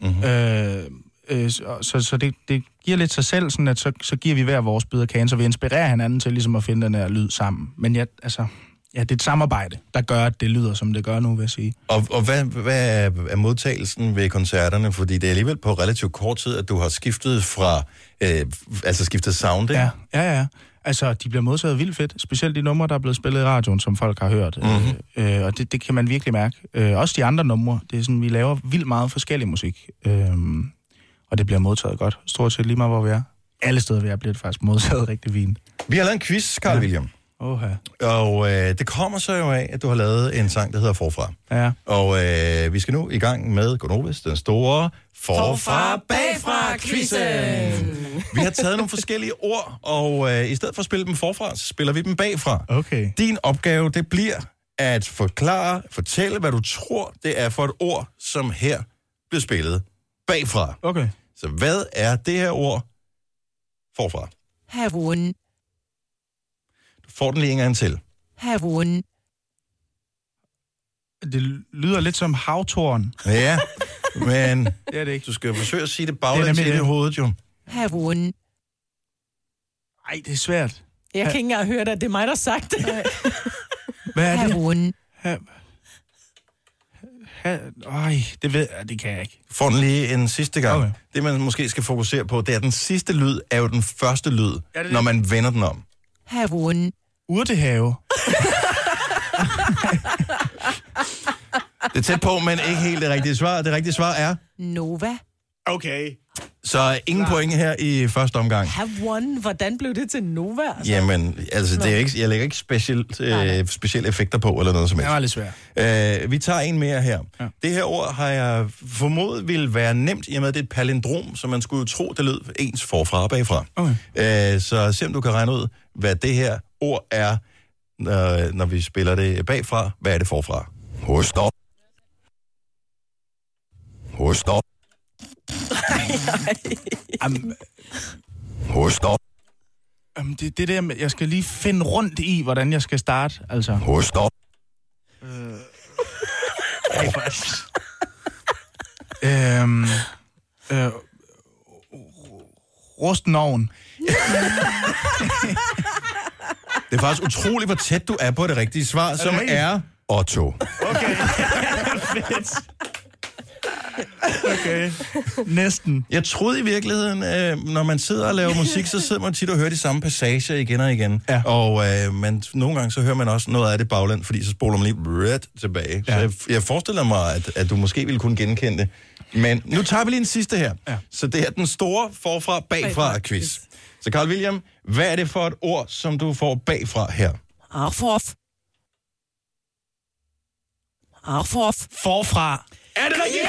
Så det giver lidt sig selv, sådan at så giver vi hver vores bid af kagen, så vi inspirerer hinanden til ligesom at finde den her lyd sammen. Men det er et samarbejde, der gør, at det lyder, som det gør nu, vil jeg sige. Og hvad er modtagelsen ved koncerterne? Fordi det er alligevel på relativt kort tid, at du har skiftet fra, skiftet sound, ikke? Ja. Altså, de bliver modtaget vildt fedt. Specielt de numre, der er blevet spillet i radioen, som folk har hørt. Og det kan man virkelig mærke. Også de andre numre. Det er sådan, vi laver vildt meget forskellig musik. Og det bliver modtaget godt. Stort set lige meget, hvor vi er. Alle steder, vi er, bliver det faktisk modtaget rigtig fint. Vi har lavet en quiz, Carl William. Og det kommer så jo af, at du har lavet en sang, der hedder Forfra. Ja. Og vi skal nu i gang med Gonovas, den store Forfra Bagfra-quizzen. Vi har taget nogle forskellige ord, og i stedet for at spille dem forfra, så spiller vi dem bagfra. Okay. Din opgave, det bliver at fortælle, hvad du tror, det er for et ord, som her bliver spillet bagfra. Okay. Så hvad er det her ord forfra? Havun. Får den lige en gang til. Havun. Det lyder lidt som havtorn. Ja, men det er det ikke. Du skal jo forsøge at sige det baglæns ind i hovedet, jo. Havun. Ej, det er svært. Jeg kan ikke engang høre det, at det er mig, der har sagt det. Hvad er det? Havun. Det ved jeg, det kan jeg ikke. Får den lige en sidste gang. Okay. Det, man måske skal fokusere på, det er, den sidste lyd er jo den første lyd, når man vender den om. Havun. Urtehave. Det er tæt på, men ikke helt det rigtige svar. Det rigtige svar er... Nova. Okay. Så ingen point her i første omgang. Havun. Hvordan blev det til Nova? Altså? Jamen, altså, det er ikke, jeg lægger ikke specielle effekter på, eller noget som helst. Det var lidt svært. Vi tager en mere her. Ja. Det her ord har jeg formodet ville være nemt, i og med, at det er et palindrom, så man skulle jo tro, det lød ens forfra og bagfra. Okay. Så se om du kan regne ud, hvad det her ord er, når vi spiller det bagfra. Hvad er det forfra? Hostop. Hostop. Hostop. Det der med, jeg skal lige finde rundt i, hvordan jeg skal starte, altså. Hostop. Rusten ovn. Det er faktisk utroligt, hvor tæt du er på det rigtige svar, som er Otto. Okay, fedt. Okay, næsten. Jeg troede i virkeligheden, når man sidder og laver musik, så sidder man tit og hører de samme passager igen og igen. Ja. Og nogle gange så hører man også noget af det bagland, fordi så spoler man lige tilbage. Ja. Så jeg forestiller mig, at du måske ville kunne genkende det. Men nu tager vi lige en sidste her. Ja. Så det er den store forfra-bagfra-quiz. Så Carl William, hvad er det for et ord, som du får bagfra her? Forfra. Er det rigtigt?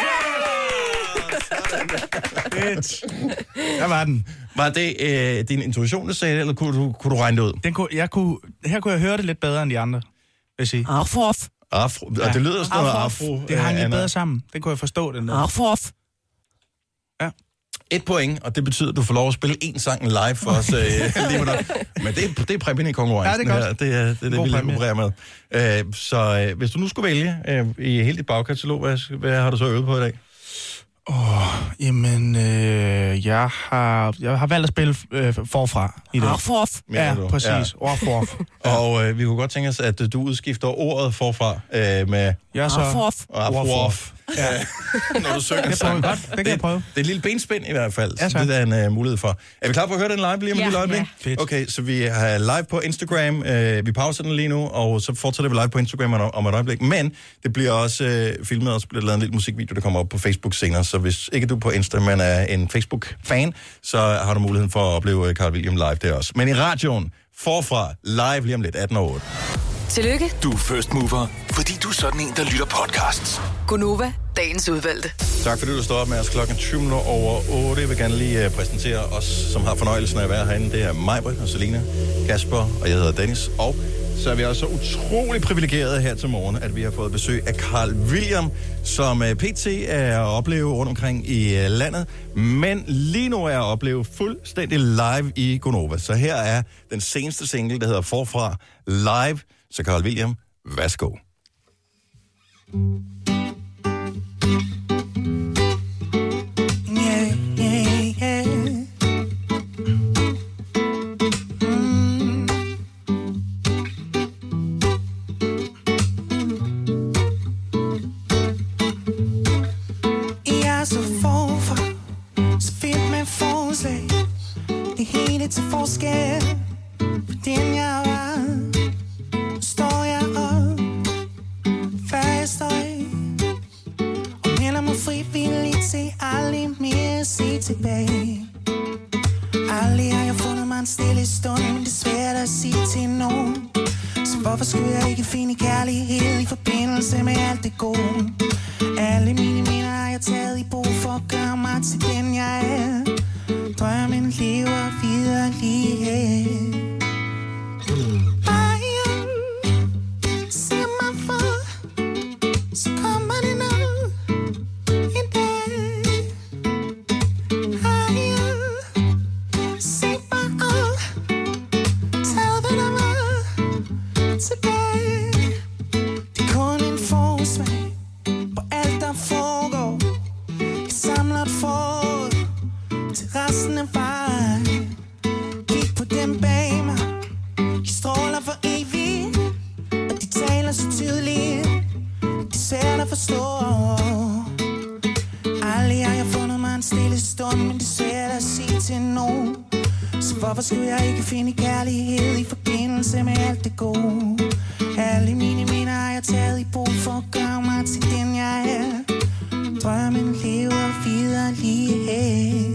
Yeah! Der var den. Var det din intuition, der sagde det, eller kunne du regne det ud? Her kunne jeg høre det lidt bedre end de andre, vil jeg sige. Afro. Og det lyder sådan noget afro. Det hang lidt bedre sammen. Det kunne jeg forstå, den der. Ja. 1 point, og det betyder, at du får lov at spille en sang live for os lige med. Men det er præmien i konkurrencen her. Det er det, vi lige opererer med. Så hvis du nu skulle vælge i hele dit bagkatalog, hvad har du så øvet på i dag? Jeg har valgt at spille forfra i dag. Ja, præcis. Ja. Og vi kunne godt tænke os, at du udskifter ordet forfra med... Ja, så... Ja. Når du synger sang. Det kan jeg prøve. Det er et lille benspænd i hvert fald, ja, så det er en mulighed for. Er vi klar på at høre den live lige om et lille øjeblik? Ja. Okay, så vi har live på Instagram. Vi pauser den lige nu, og så fortsætter vi live på Instagram om et øjeblik. Men det bliver også filmet, og så bliver der lavet en lille musikvideo, der kommer op på Facebook senere. Så hvis ikke du på Insta, men er en Facebook-fan, så har du muligheden for at opleve Carl William live der også. Men i radioen, forfra, live lige om lidt, 18:08. Tillykke, Du er first mover, fordi du er sådan en, der lytter podcasts. Gunova, dagens udvalgte. Tak fordi du står op med os klokken 7:20. Jeg vil gerne lige præsentere os, som har fornøjelsen af at være herinde. Det er Majbrit og Selina, Kasper, og jeg hedder Dennis. Og så er vi også så utrolig privilegerede her til morgen, at vi har fået besøg af Carl William, som PT er at opleve rundt omkring i landet, men lige nu er at opleve fuldstændig live i Gonova. Så her er den seneste single, der hedder Forfra Live. Så Carl William, værsgo. Til forskel for den jeg var, står jeg op, før jeg står af, og melder mig frivilligt til aldrig mere at se tilbage. Aldrig har jeg fundet mig en stille stund, men det er svært at sige til nogen. Så hvorfor skulle jeg ikke finde kærlighed i forbindelse med alt det gode? Alle mine minder har jeg taget i brug for at gøre mig til den jeg er. Drømmen lever videre lige her. Siger mig for, så kommer det nok en dag. Se mig op, tag hvad der var tilbage. Det er kun en forsmag på alt der foregår. Jeg samler et forår til resten af vejen. Kig på dem bag mig, de stråler for evigt, og de taler så tydeligt, det er svært at forstå. Aldrig har jeg fundet mig en stille stund, men det er svært at sige til nogen. Så hvorfor skulle jeg ikke finde kærlighed i forbindelse med alt det gode? Alle mine minder har jeg taget i brug for at gøre mig til den jeg er. Drømmen lever videre lige her.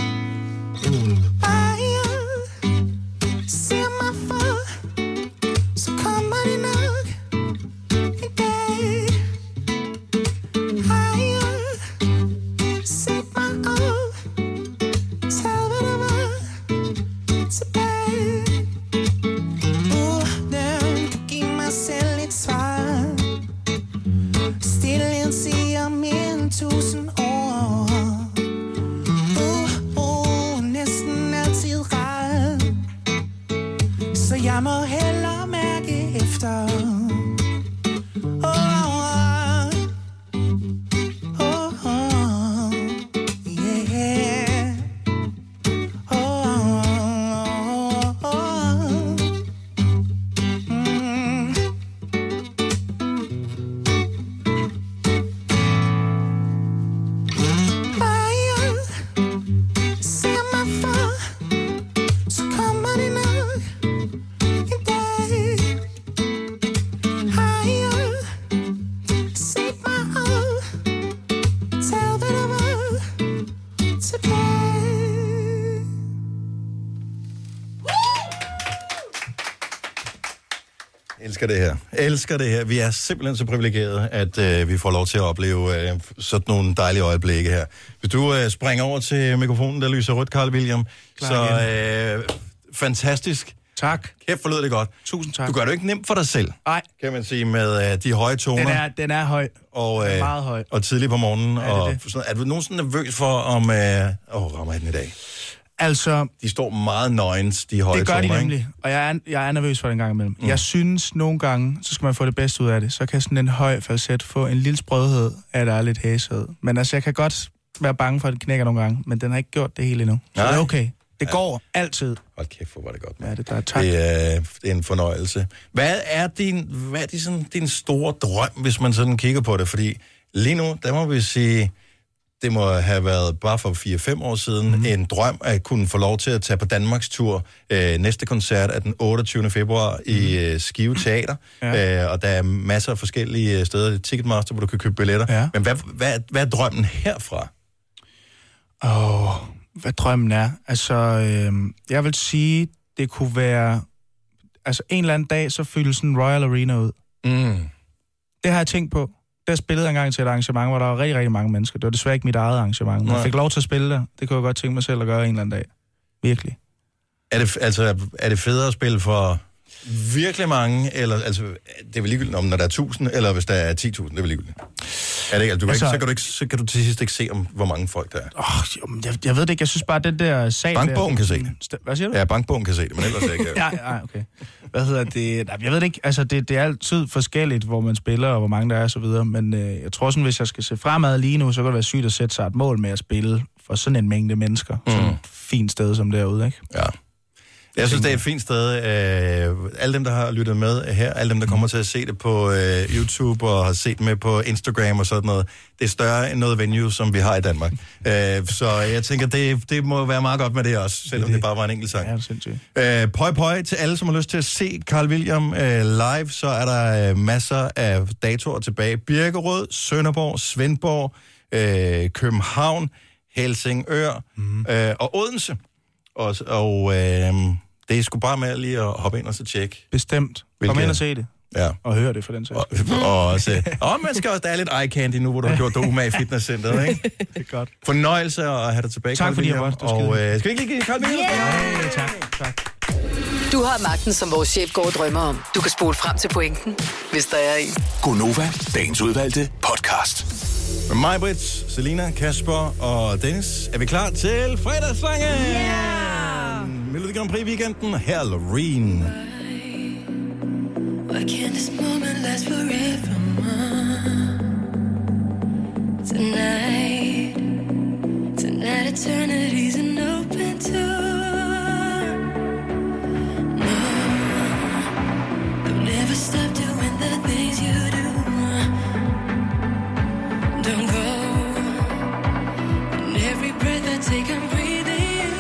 Elsker det her. Vi er simpelthen så privilegerede, at vi får lov til at opleve sådan nogle dejlige øjeblikke her. Hvis du springer over til mikrofonen, der lyser rødt, Carl William. Så fantastisk. Tak. Kæft, forlød det godt. Tusind tak. Du gør det ikke nemt for dig selv, nej, kan man sige, med de høje toner. Den er høj. Og, den er meget høj. Og tidligt på morgenen. Ja, og sådan, er du nogensinde nervøs for, om rammer jeg den i dag? Altså, de står meget nøgens, de høje toner. Det gør de nemlig, og jeg er nervøs for det en gang imellem. Jeg synes nogle gange, så skal man få det bedste ud af det. Så kan sådan en høj falset få en lille sprødhed, at der er lidt hæshed. Men altså, jeg kan godt være bange for, at det knækker nogle gange, men den har ikke gjort det hele endnu. Så det er okay. Det går altid. Hold kæft, hvor var det godt. Man. Ja, det er tak. Det er en fornøjelse. Hvad er din store drøm, hvis man sådan kigger på det? Fordi lige nu, der må vi sige, det må have været bare for 4-5 år siden en drøm at kunne få lov til at tage på Danmarks tur. Næste koncert er den 28. februar i Skive Teater. Ja. Og der er masser af forskellige steder. Ticketmaster, hvor du kan købe billetter. Ja. Men hvad er drømmen herfra? Hvad drømmen er? Altså, jeg vil sige, det kunne være... altså en eller anden dag, så fyldes sådan en Royal Arena ud. Det har jeg tænkt på. Der spillede jeg engang til et arrangement, hvor der var rigtig, rigtig mange mennesker. Det var desværre ikke mit eget arrangement. Men jeg fik lov til at spille der. Det kunne jeg godt tænke mig selv at gøre en eller anden dag. Virkelig. Er det federe at spille for virkelig mange, eller altså, det er vel ligegyldigt, om når der er 1000, eller hvis der er 10.000, det er vel ligegyldigt. Er det ikke, så kan du til sidst ikke se, om hvor mange folk der er. Jeg ved det ikke, jeg synes bare, det der sag... Bankbogen kan se det. Hvad siger du? Ja, bankbogen kan se det, men ellers ikke. Ja, okay. Hvad hedder det? Jeg ved det ikke, altså det er altid forskelligt, hvor man spiller, og hvor mange der er, og så videre, men jeg tror sådan, hvis jeg skal se fremad lige nu, så kan det være sygt at sætte sig et mål med at spille for sådan en mængde mennesker. Sådan et fint sted som derude, ikke? Ja. Jeg synes, det er et fint sted. Alle dem, der har lyttet med her, alle dem, der kommer til at se det på YouTube og har set med på Instagram og sådan noget, det er større end noget venue, som vi har i Danmark. Så jeg tænker, det må være meget godt med det også, selvom det bare var en enkelt sang. Ja, det er sindssygt. Pøj, pøj til alle, som har lyst til at se Carl William live, så er der masser af datoer tilbage. Birkerød, Sønderborg, Svendborg, København, Helsingør og Odense. Og det er sgu bare med lige at hoppe ind og så tjekke. Bestemt. Kom ind og se det. Ja. Og høre det for den sags. Og man skal også, der er lidt eye candy nu, hvor du har gjort dig umage i fitnesscenteret, ikke? Det er godt. Fornøjelse at have dig tilbage, tak fordi jeg var. Og skal vi ikke lige give Carl William? Yeah. Tak. Du har magten, som vores chef går og drømmer om. Du kan spole frem til pointen, hvis der er en. Gonova, dagens udvalgte podcast. Med mig, Britt, Selina, Kasper og Dennis er vi klar til fredagssangen. Yeah! Melodi Grand Prix weekenden, her Loreen. Why can't this moment last forever? Tonight eternity's an open door. No, don't ever stop doing the things you do. Don't go. And every breath I take, I'm breathing you.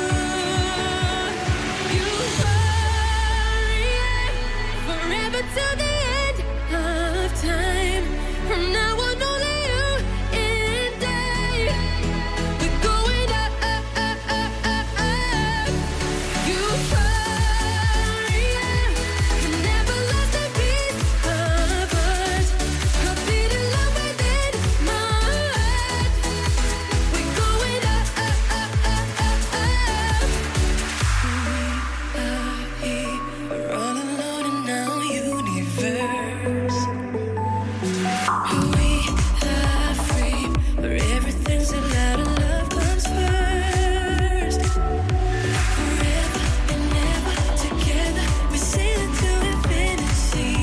You hurry forever till the end of time. From now on, only you and I. We're going up, up, up, up, up, up. You hurry, can never lose the beat of us. A beat in love within my heart. We're going up, up, up, up, up, up. We are here, we're all alone in our universe. We are free, where everything's allowed and love comes first. Forever and ever together, we're sailing to infinity.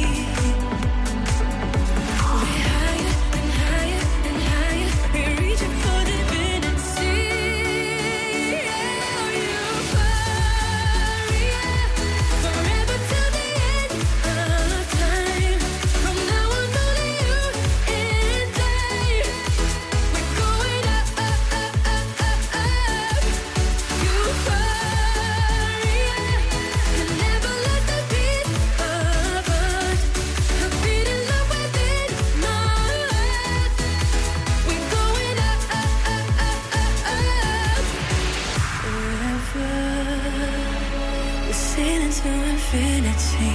We're higher and higher and higher, we're reaching for divinity. Oh, you hurry, forever till the end of time. From now on, only you and I. We're going up, up, up, up, up, up. You hurry, can never let the beat of us. A beat in love within my heart. We're going up, up, up, up, up, up. Forever, we're sailing to infinity.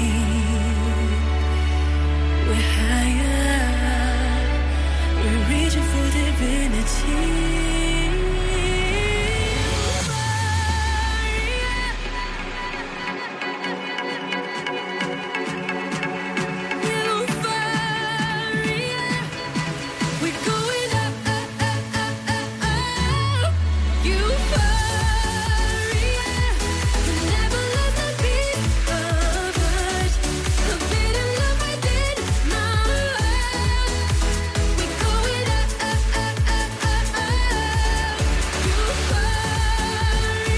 We're higher, we're reaching for divinity. We're going up, up, up, up, up, up. You hurry, can never lose the beat of us. A beat in love within my heart. We're going up, up, up, up, up, up. You hurry,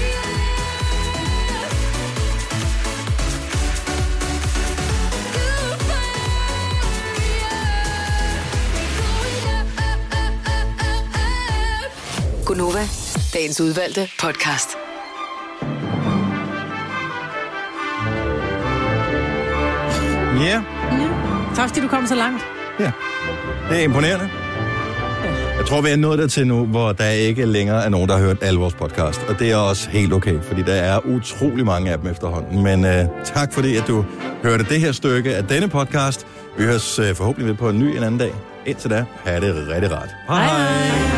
Gonova, dagens udvalgte podcast. Ja. Tak fordi du kom så langt. Ja. Det er imponerende. Jeg tror, vi er nået dertil nu, hvor der ikke længere er nogen, der har hørt alle vores podcast. Og det er også helt okay, fordi der er utrolig mange af dem efterhånden. Men tak fordi, at du hørte det her stykke af denne podcast. Vi høres forhåbentlig ved på en ny en anden dag. Indtil da, have det rigtig rart. Hej.